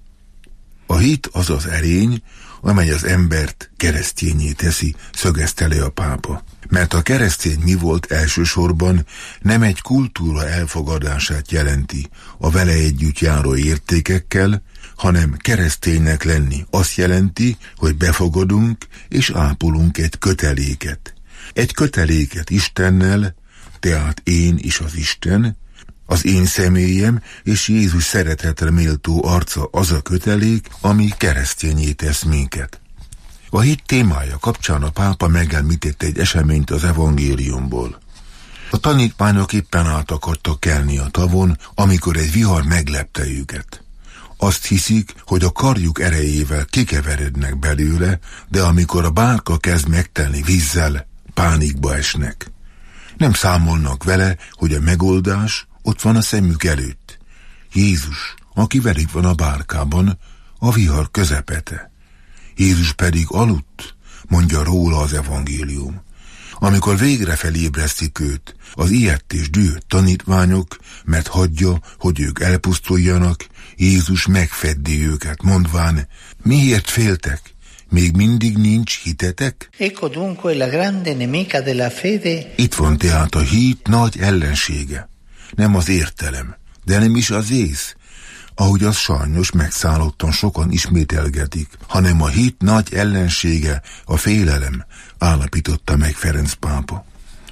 A hit az az erény, amely az embert keresztényé teszi, szögezte le a pápa. Mert a keresztény mi volt elsősorban nem egy kultúra elfogadását jelenti a vele együtt járó értékekkel, hanem kereszténynek lenni azt jelenti, hogy befogadunk és ápolunk egy köteléket. Egy köteléket Istennel, tehát én és az Isten, az én személyem és Jézus szeretetre méltó arca az a kötelék, ami keresztényé tesz minket. A hit témája kapcsán a pápa megemlített egy eseményt az evangéliumból. A tanítványok éppen át akartak kelni a tavon, amikor egy vihar meglepte őket. Azt hiszik, hogy a karjuk erejével kikeverednek belőle, de amikor a bárka kezd megtelni vízzel, pánikba esnek. Nem számolnak vele, hogy a megoldás ott van a szemük előtt. Jézus, aki velük van a bárkában, a vihar közepete. Jézus pedig aludt, mondja róla az evangélium. Amikor végre felébresztik őt, az ijedt és dühött tanítványok, mert hagyja, hogy ők elpusztuljanak, Jézus megfeddi őket, mondván: miért féltek? Még mindig nincs hitetek? Ecco dunque la grande nemica della fede. Itt van tehát a hit nagy ellensége. Nem az értelem, de nem is az ész, ahogy az sajnos megszállottan sokan ismételgetik, hanem a hit nagy ellensége a félelem, állapította meg Ferenc pápa.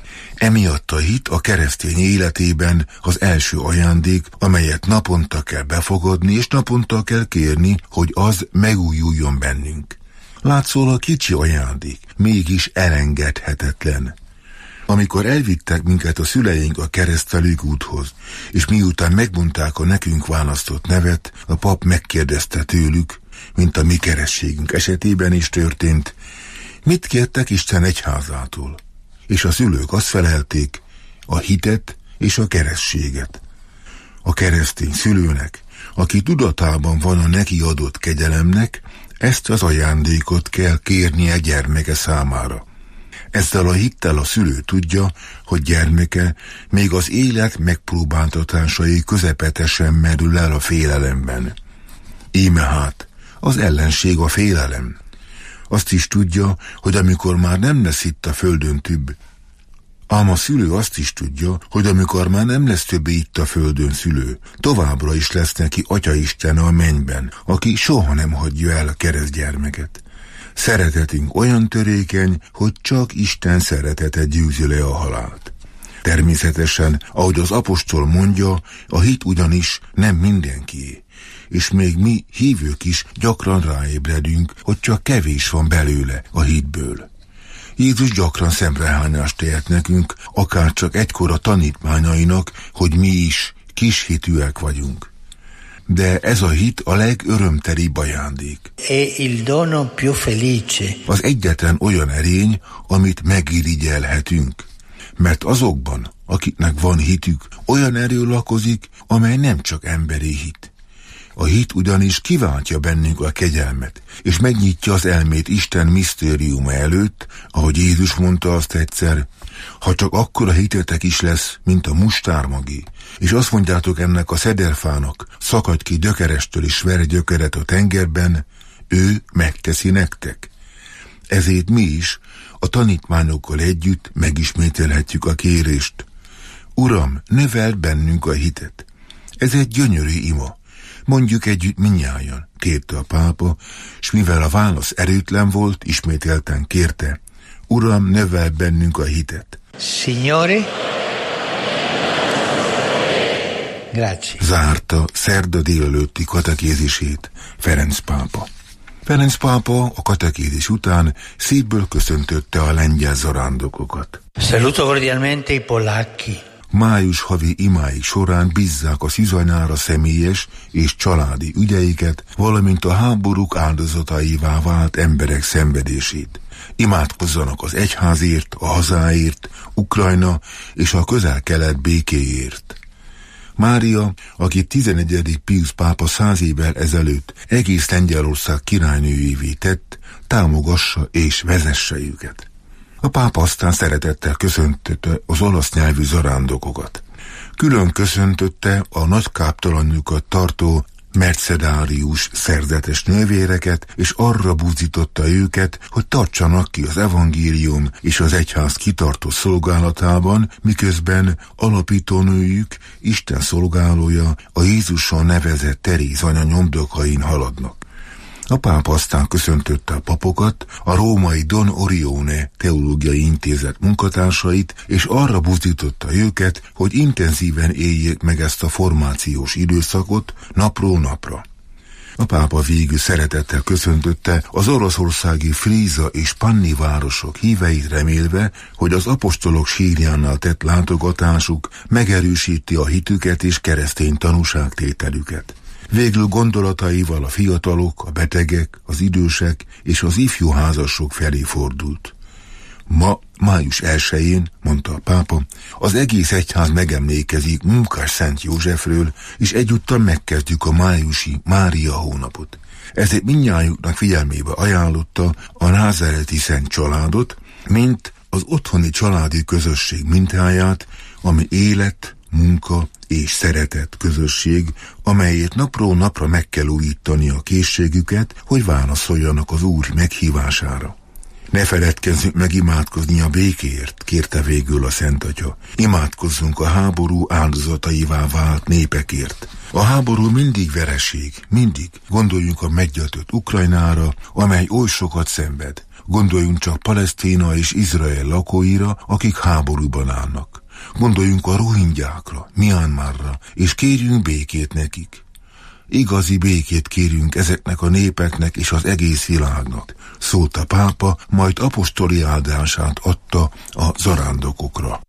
Emiatt a hit a keresztény életében az első ajándék, amelyet naponta kell befogadni, és naponta kell kérni, hogy az megújuljon bennünk. Látszólag kicsi ajándék, mégis elengedhetetlen. Amikor elvittek minket a szüleink a keresztelők úthoz, és miután megmondták a nekünk választott nevet, a pap megkérdezte tőlük, mint a mi keresztségünk esetében is történt, mit kértek Isten egyházától? És a szülők azt felelték, a hitet és a keresztséget. A keresztény szülőnek, aki tudatában van a neki adott kegyelemnek, ezt az ajándékot kell kérnie gyermeke számára. Ezzel a hittel a szülő tudja, hogy gyermeke még az élet megpróbáltatásai közepete sem merül el a félelemben. Íme hát, az ellenség a félelem. Azt is tudja, hogy amikor már nem lesz itt a földön több, ám a szülő azt is tudja, hogy amikor már nem lesz többé itt a földön szülő, továbbra is lesz neki Atyaisten a mennyben, aki soha nem hagyja el a keresztgyermeket. Szeretetünk olyan törékeny, hogy csak Isten szeretete győzi le a halált. Természetesen, ahogy az apostol mondja, a hit ugyanis nem mindenkié, és még mi hívők is gyakran ráébredünk, hogy csak kevés van belőle a hitből. Jézus gyakran szemrehányást tehet nekünk, akár csak egykor a tanítványainak, hogy mi is kis hitűek vagyunk. De ez a hit a legörömtelibb ajándék. Az egyetlen olyan erény, amit megirigyelhetünk. Mert azokban, akiknek van hitük, olyan erő lakozik, amely nem csak emberi hit. A hit ugyanis kiváltja bennünk a kegyelmet, és megnyitja az elmét Isten misztériuma előtt, ahogy Jézus mondta azt egyszer, ha csak akkora hitetek is lesz, mint a mustármagé, és azt mondjátok ennek a szederfának, szakadj ki gyökerestől és verj gyökeret a tengerben, ő megteszi nektek. Ezért mi is a tanítványokkal együtt megismételhetjük a kérést. Uram, növeld bennünk a hitet. Ez egy gyönyörű ima. Mondjuk együtt mindnyájan, kérte a pápa, s mivel a válasz erőtlen volt, ismételten kérte, Uram, növeld bennünk a hitet. Signore, grazie. Zárta szerda délelőtti katekézisét Ferenc pápa. Ferenc pápa a katekézis után szívből köszöntötte a lengyel zarándokokat. Saluto cordialmente i polacchi. május havi imáik során bízzák a szűzanyára személyes és családi ügyeiket, valamint a háborúk áldozataivá vált emberek szenvedését. Imádkozzanak az egyházért, a hazáért, Ukrajna és a közel-kelet békéért. Mária, aki tizenegyedik Piusz pápa száz évvel ezelőtt egész Lengyelország királynőjévé tett, támogassa és vezesse őket. A pápa aztán szeretettel köszöntötte az olasz nyelvű zarándokokat. Külön köszöntötte a nagykáptalanjukat tartó mercedárius szerzetes nővéreket, és arra búzította őket, hogy tartsanak ki az evangélium és az egyház kitartó szolgálatában, miközben alapítónőjük, Isten szolgálója, a Jézuson nevezett Teréz anya nyomdokain haladnak. A pápa aztán köszöntötte a papokat, a római Don Orione Teológiai Intézet munkatársait, és arra buzdította őket, hogy intenzíven éljék meg ezt a formációs időszakot napról napra. A pápa végül szeretettel köszöntötte az oroszországi Fríza és Panni városok híveit, remélve, hogy az apostolok sírjánál tett látogatásuk megerősíti a hitüket és keresztény tanúságtételüket. Végül gondolataival a fiatalok, a betegek, az idősek és az ifjú házasok felé fordult. Ma, május elsején, mondta a pápa, az egész egyház megemlékezik Munkás Szent Józsefről, és egyúttal megkezdjük a májusi Mária hónapot. Ezért mindnyájuknak figyelmébe ajánlotta a názáreti Szent családot, mint az otthoni családi közösség mintáját, ami élet, munka és szeretet közösség, amelyet napról napra meg kell újítani a készségüket, hogy válaszoljanak az Úr meghívására. Ne feledkezzünk meg imádkozni a békéért, kérte végül a Szent Atya. Imádkozzunk a háború áldozataivá vált népekért. A háború mindig vereség, mindig. Gondoljunk a meggyötött Ukrajnára, amely oly sokat szenved. Gondoljunk csak Palesztina és Izrael lakóira, akik háborúban állnak. Gondoljunk a rohingyákra, Myanmarra, és kérjünk békét nekik. Igazi békét kérünk ezeknek a népeknek és az egész világnak, szólt a pápa, majd apostoli áldását adta a zarándokokra.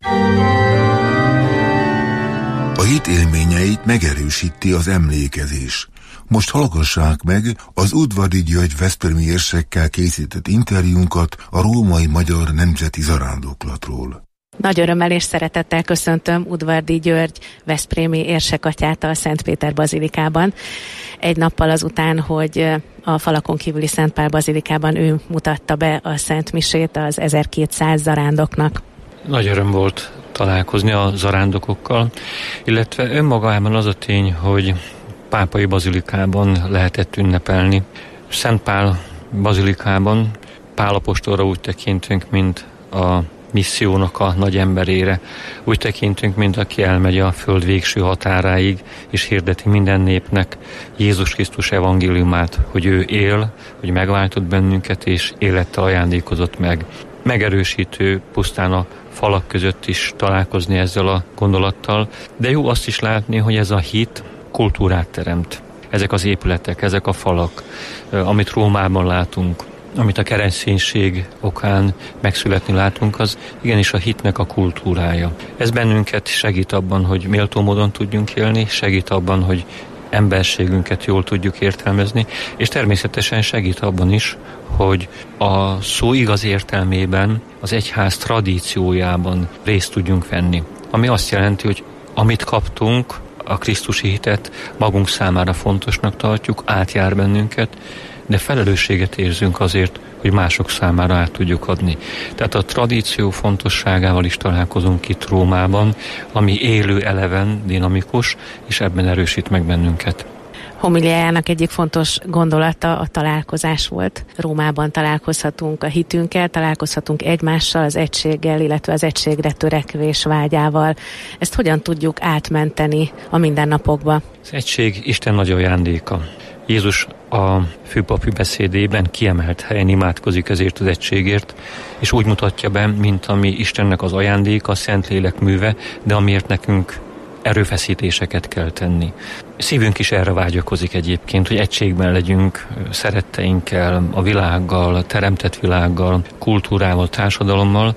A hit élményeit megerősíti az emlékezés. Most hallgassák meg az Udvardy György veszprémi érsekkel készített interjúnkat a római magyar nemzeti zarándoklatról. Nagy örömmel és szeretettel köszöntöm Udvardy György veszprémi érsekatyát a Szent Péter bazilikában. Egy nappal azután, hogy a falakon kívüli Szent Pál bazilikában ő mutatta be a Szent Misét az ezerkétszáz zarándoknak. Nagy öröm volt találkozni a zarándokokkal, illetve önmagában az a tény, hogy pápai bazilikában lehetett ünnepelni. Szent Pál bazilikában Pál apostolra úgy tekintünk, mint a missziónak a nagy emberére. Úgy tekintünk, mint aki elmegy a föld végső határáig, és hirdeti minden népnek Jézus Krisztus evangéliumát, hogy ő él, hogy megváltott bennünket, és élettel ajándékozott meg. Megerősítő pusztán a falak között is találkozni ezzel a gondolattal, de jó azt is látni, hogy ez a hit kultúrát teremt. Ezek az épületek, ezek a falak, amit Rómában látunk, amit a kereszténység okán megszületni látunk, az igenis a hitnek a kultúrája. Ez bennünket segít abban, hogy méltó módon tudjunk élni, segít abban, hogy emberségünket jól tudjuk értelmezni, és természetesen segít abban is, hogy a szó igaz értelmében az egyház tradíciójában részt tudjunk venni. Ami azt jelenti, hogy amit kaptunk, a krisztusi hitet magunk számára fontosnak tartjuk, átjár bennünket, de felelősséget érzünk azért, hogy mások számára át tudjuk adni. Tehát a tradíció fontosságával is találkozunk itt Rómában, ami élő, eleven, dinamikus, és ebben erősít meg bennünket. Homiliájának egyik fontos gondolata a találkozás volt. Rómában találkozhatunk a hitünkkel, találkozhatunk egymással, az egységgel, illetve az egységre törekvés vágyával. Ezt hogyan tudjuk átmenteni a mindennapokba? Az egység Isten nagy ajándéka. Jézus a főpapi beszédében kiemelt helyen imádkozik ezért az egységért, és úgy mutatja be, mint ami Istennek az ajándéka, a Szentlélek műve, de amiért nekünk erőfeszítéseket kell tenni. Szívünk is erre vágyakozik egyébként, hogy egységben legyünk szeretteinkkel, a világgal, a teremtett világgal, kultúrával, társadalommal,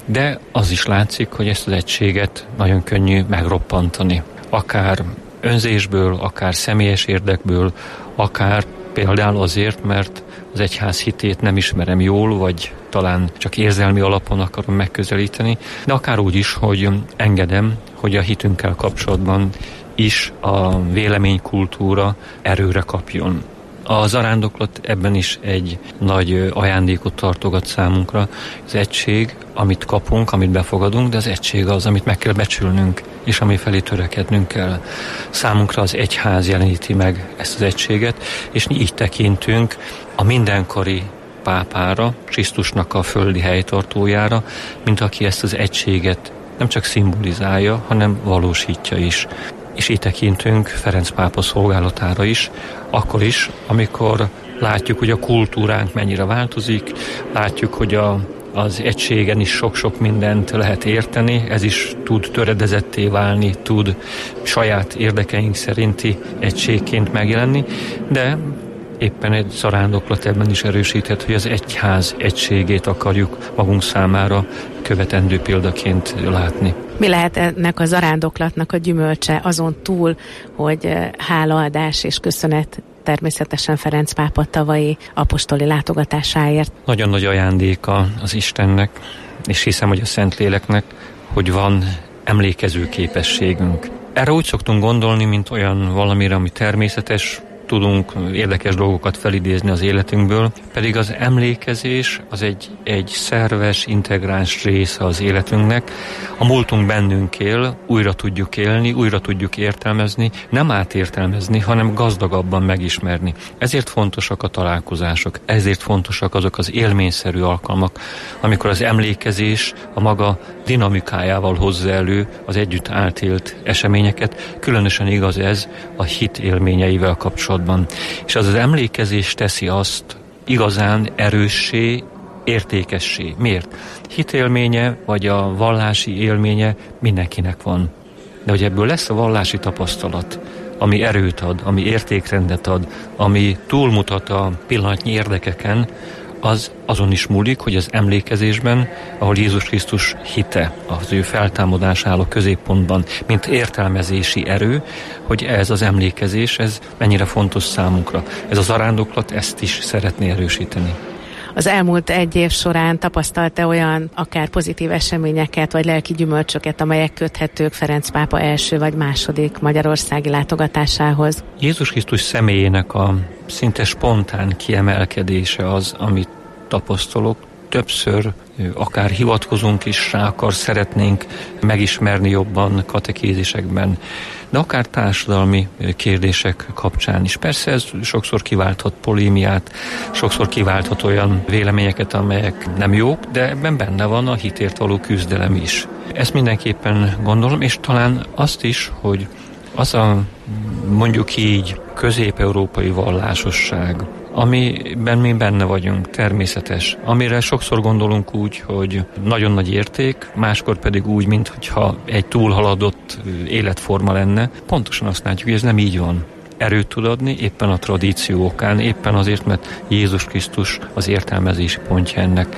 De az is látszik, hogy ezt az egységet nagyon könnyű megroppantani. Akár önzésből, akár személyes érdekből, akár például azért, mert az egyház hitét nem ismerem jól, vagy talán csak érzelmi alapon akarom megközelíteni, de akár úgy is, hogy engedem, hogy a hitünkkel kapcsolatban is a véleménykultúra erőre kapjon. A zarándoklat ebben is egy nagy ajándékot tartogat számunkra. Az egység, amit kapunk, amit befogadunk, de az egység az, amit meg kell becsülnünk, és ami felé törekednünk kell. Számunkra az egyház jeleníti meg ezt az egységet, és mi így tekintünk a mindenkori pápára, Krisztusnak a földi helytartójára, mint aki ezt az egységet nem csak szimbolizálja, hanem valósítja is. És így tekintünk Ferenc pápa szolgálatára is, akkor is, amikor látjuk, hogy a kultúránk mennyire változik, látjuk, hogy a, az egységen is sok-sok mindent lehet érteni, ez is tud töredezetté válni, tud saját érdekeink szerinti egységként megjelenni, de éppen egy zarándoklat ebben is erősíthet, hogy az egyház egységét akarjuk magunk számára követendő példaként látni. Mi lehet ennek a zarándoklatnak a gyümölcse azon túl, hogy hálaadás és köszönet természetesen Ferenc pápa tavalyi apostoli látogatásáért? Nagyon nagy ajándéka az Istennek, és hiszem, hogy a Szentléleknek, hogy van emlékező képességünk. Erre úgy szoktunk gondolni, mint olyan valamire, ami természetes, tudunk érdekes dolgokat felidézni az életünkből, pedig az emlékezés az egy, egy szerves, integráns része az életünknek. A múltunk bennünk él, újra tudjuk élni, újra tudjuk értelmezni, nem átértelmezni, hanem gazdagabban megismerni. Ezért fontosak a találkozások, ezért fontosak azok az élményszerű alkalmak, amikor az emlékezés a maga dinamikájával hozza elő az együtt átélt eseményeket, különösen igaz ez a hit élményeivel kapcsolatban. És az az emlékezés teszi azt igazán erőssé, értékessé. Miért? Hitélménye, vagy a vallási élménye mindenkinek van. De hogy ebből lesz a vallási tapasztalat, ami erőt ad, ami értékrendet ad, ami túlmutat a pillanatnyi érdekeken, az azon is múlik, hogy az emlékezésben, ahol Jézus Krisztus hite, az ő feltámadás áll a középpontban, mint értelmezési erő, hogy ez az emlékezés, ez mennyire fontos számunkra. Ez a zarándoklat ezt is szeretné erősíteni. Az elmúlt egy év során tapasztalta olyan akár pozitív eseményeket, vagy lelki gyümölcsöket, amelyek köthetők Ferenc pápa első vagy második magyarországi látogatásához? Jézus Krisztus személyének a szinte spontán kiemelkedése az, amit tapasztalok. Többször akár hivatkozunk is rá, akar szeretnénk megismerni jobban katekézisekben, de akár társadalmi kérdések kapcsán is. Persze ez sokszor kiválthat polémiát, sokszor kiválthat olyan véleményeket, amelyek nem jók, de ebben benne van a hitért való küzdelem is. Ezt mindenképpen gondolom, és talán azt is, hogy az a mondjuk így közép-európai vallásosság, amiben mi benne vagyunk, természetes, amire sokszor gondolunk úgy, hogy nagyon nagy érték, máskor pedig úgy, mintha egy túlhaladott életforma lenne. Pontosan azt látjuk, hogy ez nem így van. Erőt tud adni éppen a tradíció okán, éppen azért, mert Jézus Krisztus az értelmezési pontja ennek.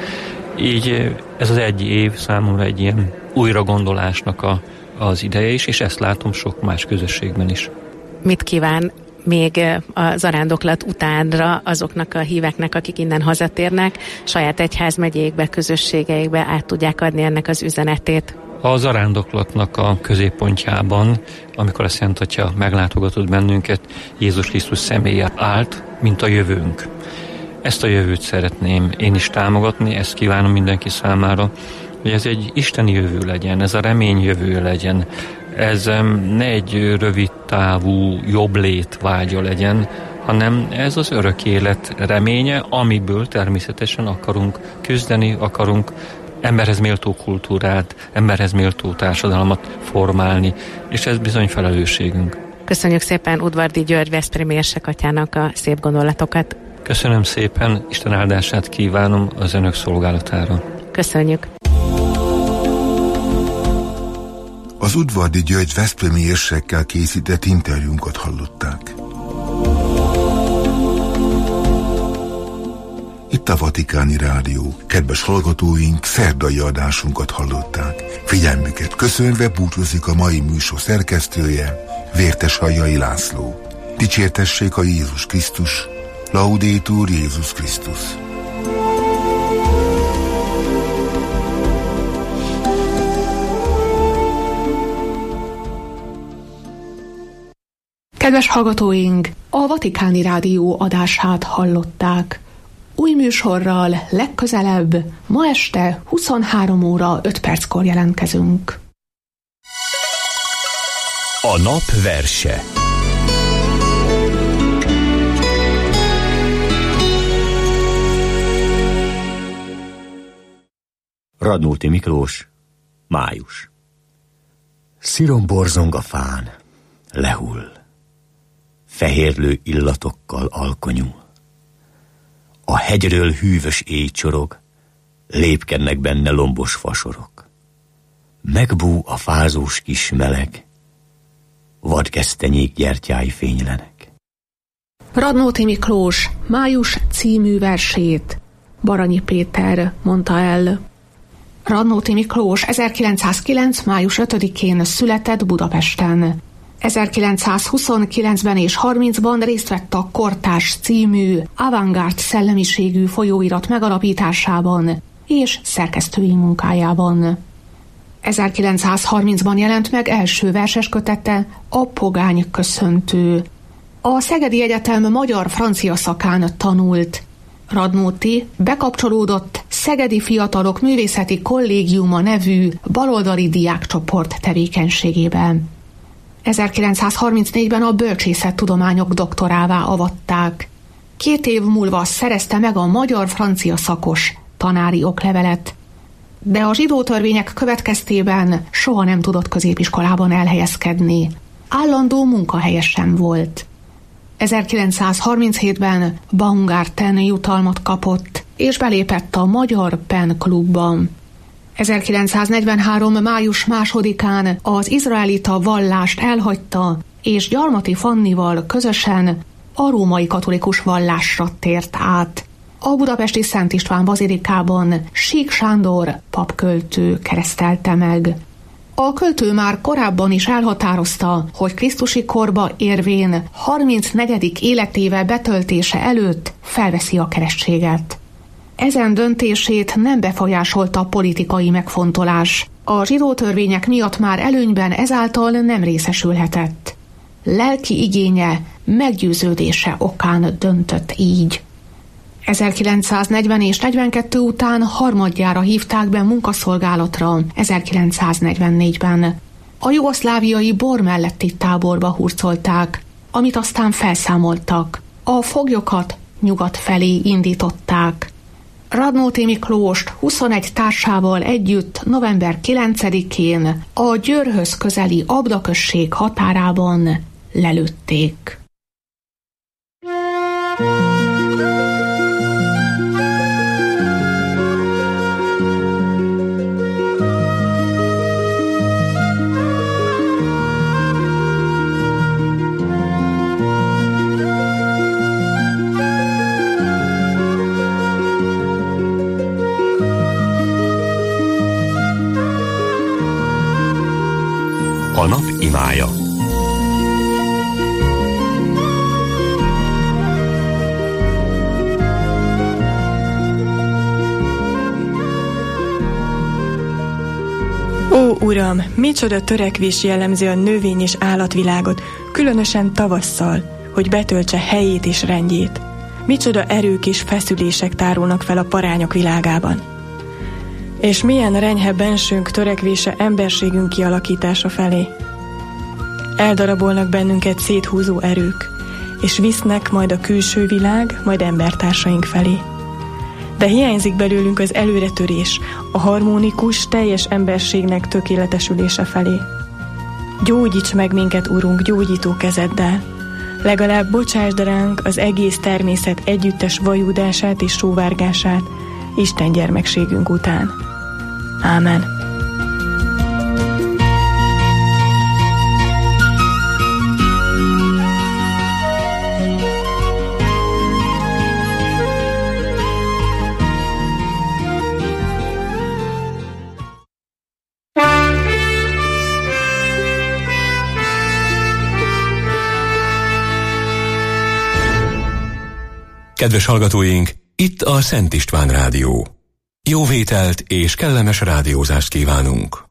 Így ez az egy év számomra egy ilyen újragondolásnak a, az ideje is, és ezt látom sok más közösségben is. Mit kíván még a zarándoklat utánra azoknak a híveknek, akik innen hazatérnek, saját egyházmegyékbe, közösségeikbe át tudják adni ennek az üzenetét? A zarándoklatnak a középpontjában, amikor a Szent Atya meglátogatott bennünket, Jézus Krisztus személye állt, mint a jövőnk. Ezt a jövőt szeretném én is támogatni, ezt kívánom mindenki számára, hogy ez egy isteni jövő legyen, ez a remény jövő legyen, ez ne egy rövid távú jobblét vágya legyen, hanem ez az örök élet reménye, amiből természetesen akarunk küzdeni, akarunk emberhez méltó kultúrát, emberhez méltó társadalmat formálni, és ez bizony felelősségünk. Köszönjük szépen Udvardy György veszprémi érsekatyának a szép gondolatokat. Köszönöm szépen, Isten áldását kívánom az önök szolgálatára. Köszönjük. Az Udvardy György veszprémi érsekkel készített interjúnkat hallották. itt a Vatikáni Rádió. Kedves hallgatóink, szerdai adásunkat hallották. Figyelmüket köszönve búcsúzik a mai műsor szerkesztője, Vérteshajai László. Dicsértessék a Jézus Krisztus, Laudetur Jézus Krisztus. Kedves hallgatóink, a Vatikáni Rádió adását hallották. Új műsorral legközelebb, ma este huszonhárom óra öt perckor jelentkezünk. A nap verse. Radnóti Miklós, május. Szirom borzong a fán, lehull. Fehérlő illatokkal alkonyul. A hegyről hűvös éj csorog, lépkednek benne lombos fasorok. Megbú a fázós kis meleg, vadgesztenyék gyertyái fénylenek. Radnóti Miklós május című versét Baranyi Péter mondta el. Radnóti Miklós ezerkilencszázkilenc. május ötödikén született Budapesten. ezerkilencszázhuszonkilencben és harmincban részt vett a Kortárs című avantgárd szellemiségű folyóirat megalapításában és szerkesztői munkájában. ezerkilencszázharmincban jelent meg első verseskötete, a Pogány köszöntő. A Szegedi Egyetem magyar-francia szakán tanult. Radnóti bekapcsolódott Szegedi Fiatalok Művészeti Kollégiuma nevű baloldali diákcsoport tevékenységébe. ezerkilencszázharmincnégyben a bölcsészettudományok doktorává avatták. Két év múlva szerezte meg a magyar-francia szakos tanári oklevelet, de a zsidó törvények következtében soha nem tudott középiskolában elhelyezkedni. Állandó munkahelye sem volt. ezerkilencszázharminchétben Baumgarten jutalmat kapott, és belépett a Magyar Pen Klubban. ezerkilencszáznegyvenhárom. május másodikán az izraelita vallást elhagyta, és Gyarmati Fannival közösen a római katolikus vallásra tért át. A budapesti Szent István bazilikában Sík Sándor papköltő keresztelte meg. A költő már korábban is elhatározta, hogy krisztusi korba érvén harmincnegyedik életéve betöltése előtt felveszi a keresztséget. Ezen döntését nem befolyásolta politikai megfontolás. A zsidó törvények miatt már előnyben ezáltal nem részesülhetett. Lelki igénye, meggyőződése okán döntött így. ezerkilencszáznegyven és negyvenkettő után harmadjára hívták be munkaszolgálatra ezerkilencszáznegyvennégyben. A jugoszláviai Bor melletti táborba hurcolták, amit aztán felszámoltak. A foglyokat nyugat felé indították. Radnóti Miklóst huszonegy társával együtt november kilencedikén a Győrhöz közeli Abda község határában lelőtték. A nap imája. Ó, Uram, micsoda törekvés jellemzi a növény- és állatvilágot, különösen tavasszal, hogy betöltse helyét és rendjét. Micsoda erők és feszülések tárulnak fel a parányok világában. És milyen renyhe bensőnk törekvése emberségünk kialakítása felé. Eldarabolnak bennünket széthúzó erők, és visznek majd a külső világ, majd embertársaink felé. De hiányzik belőlünk az előretörés, a harmonikus, teljes emberségnek tökéletesülése felé. Gyógyíts meg minket, Urunk, gyógyító kezeddel. Legalább bocsásd ránk az egész természet együttes vajúdását és sóvárgását Isten gyermekségünk után. Ámen. Kedves hallgatóink, itt a Szent István Rádió. Jó vételt és kellemes rádiózást kívánunk!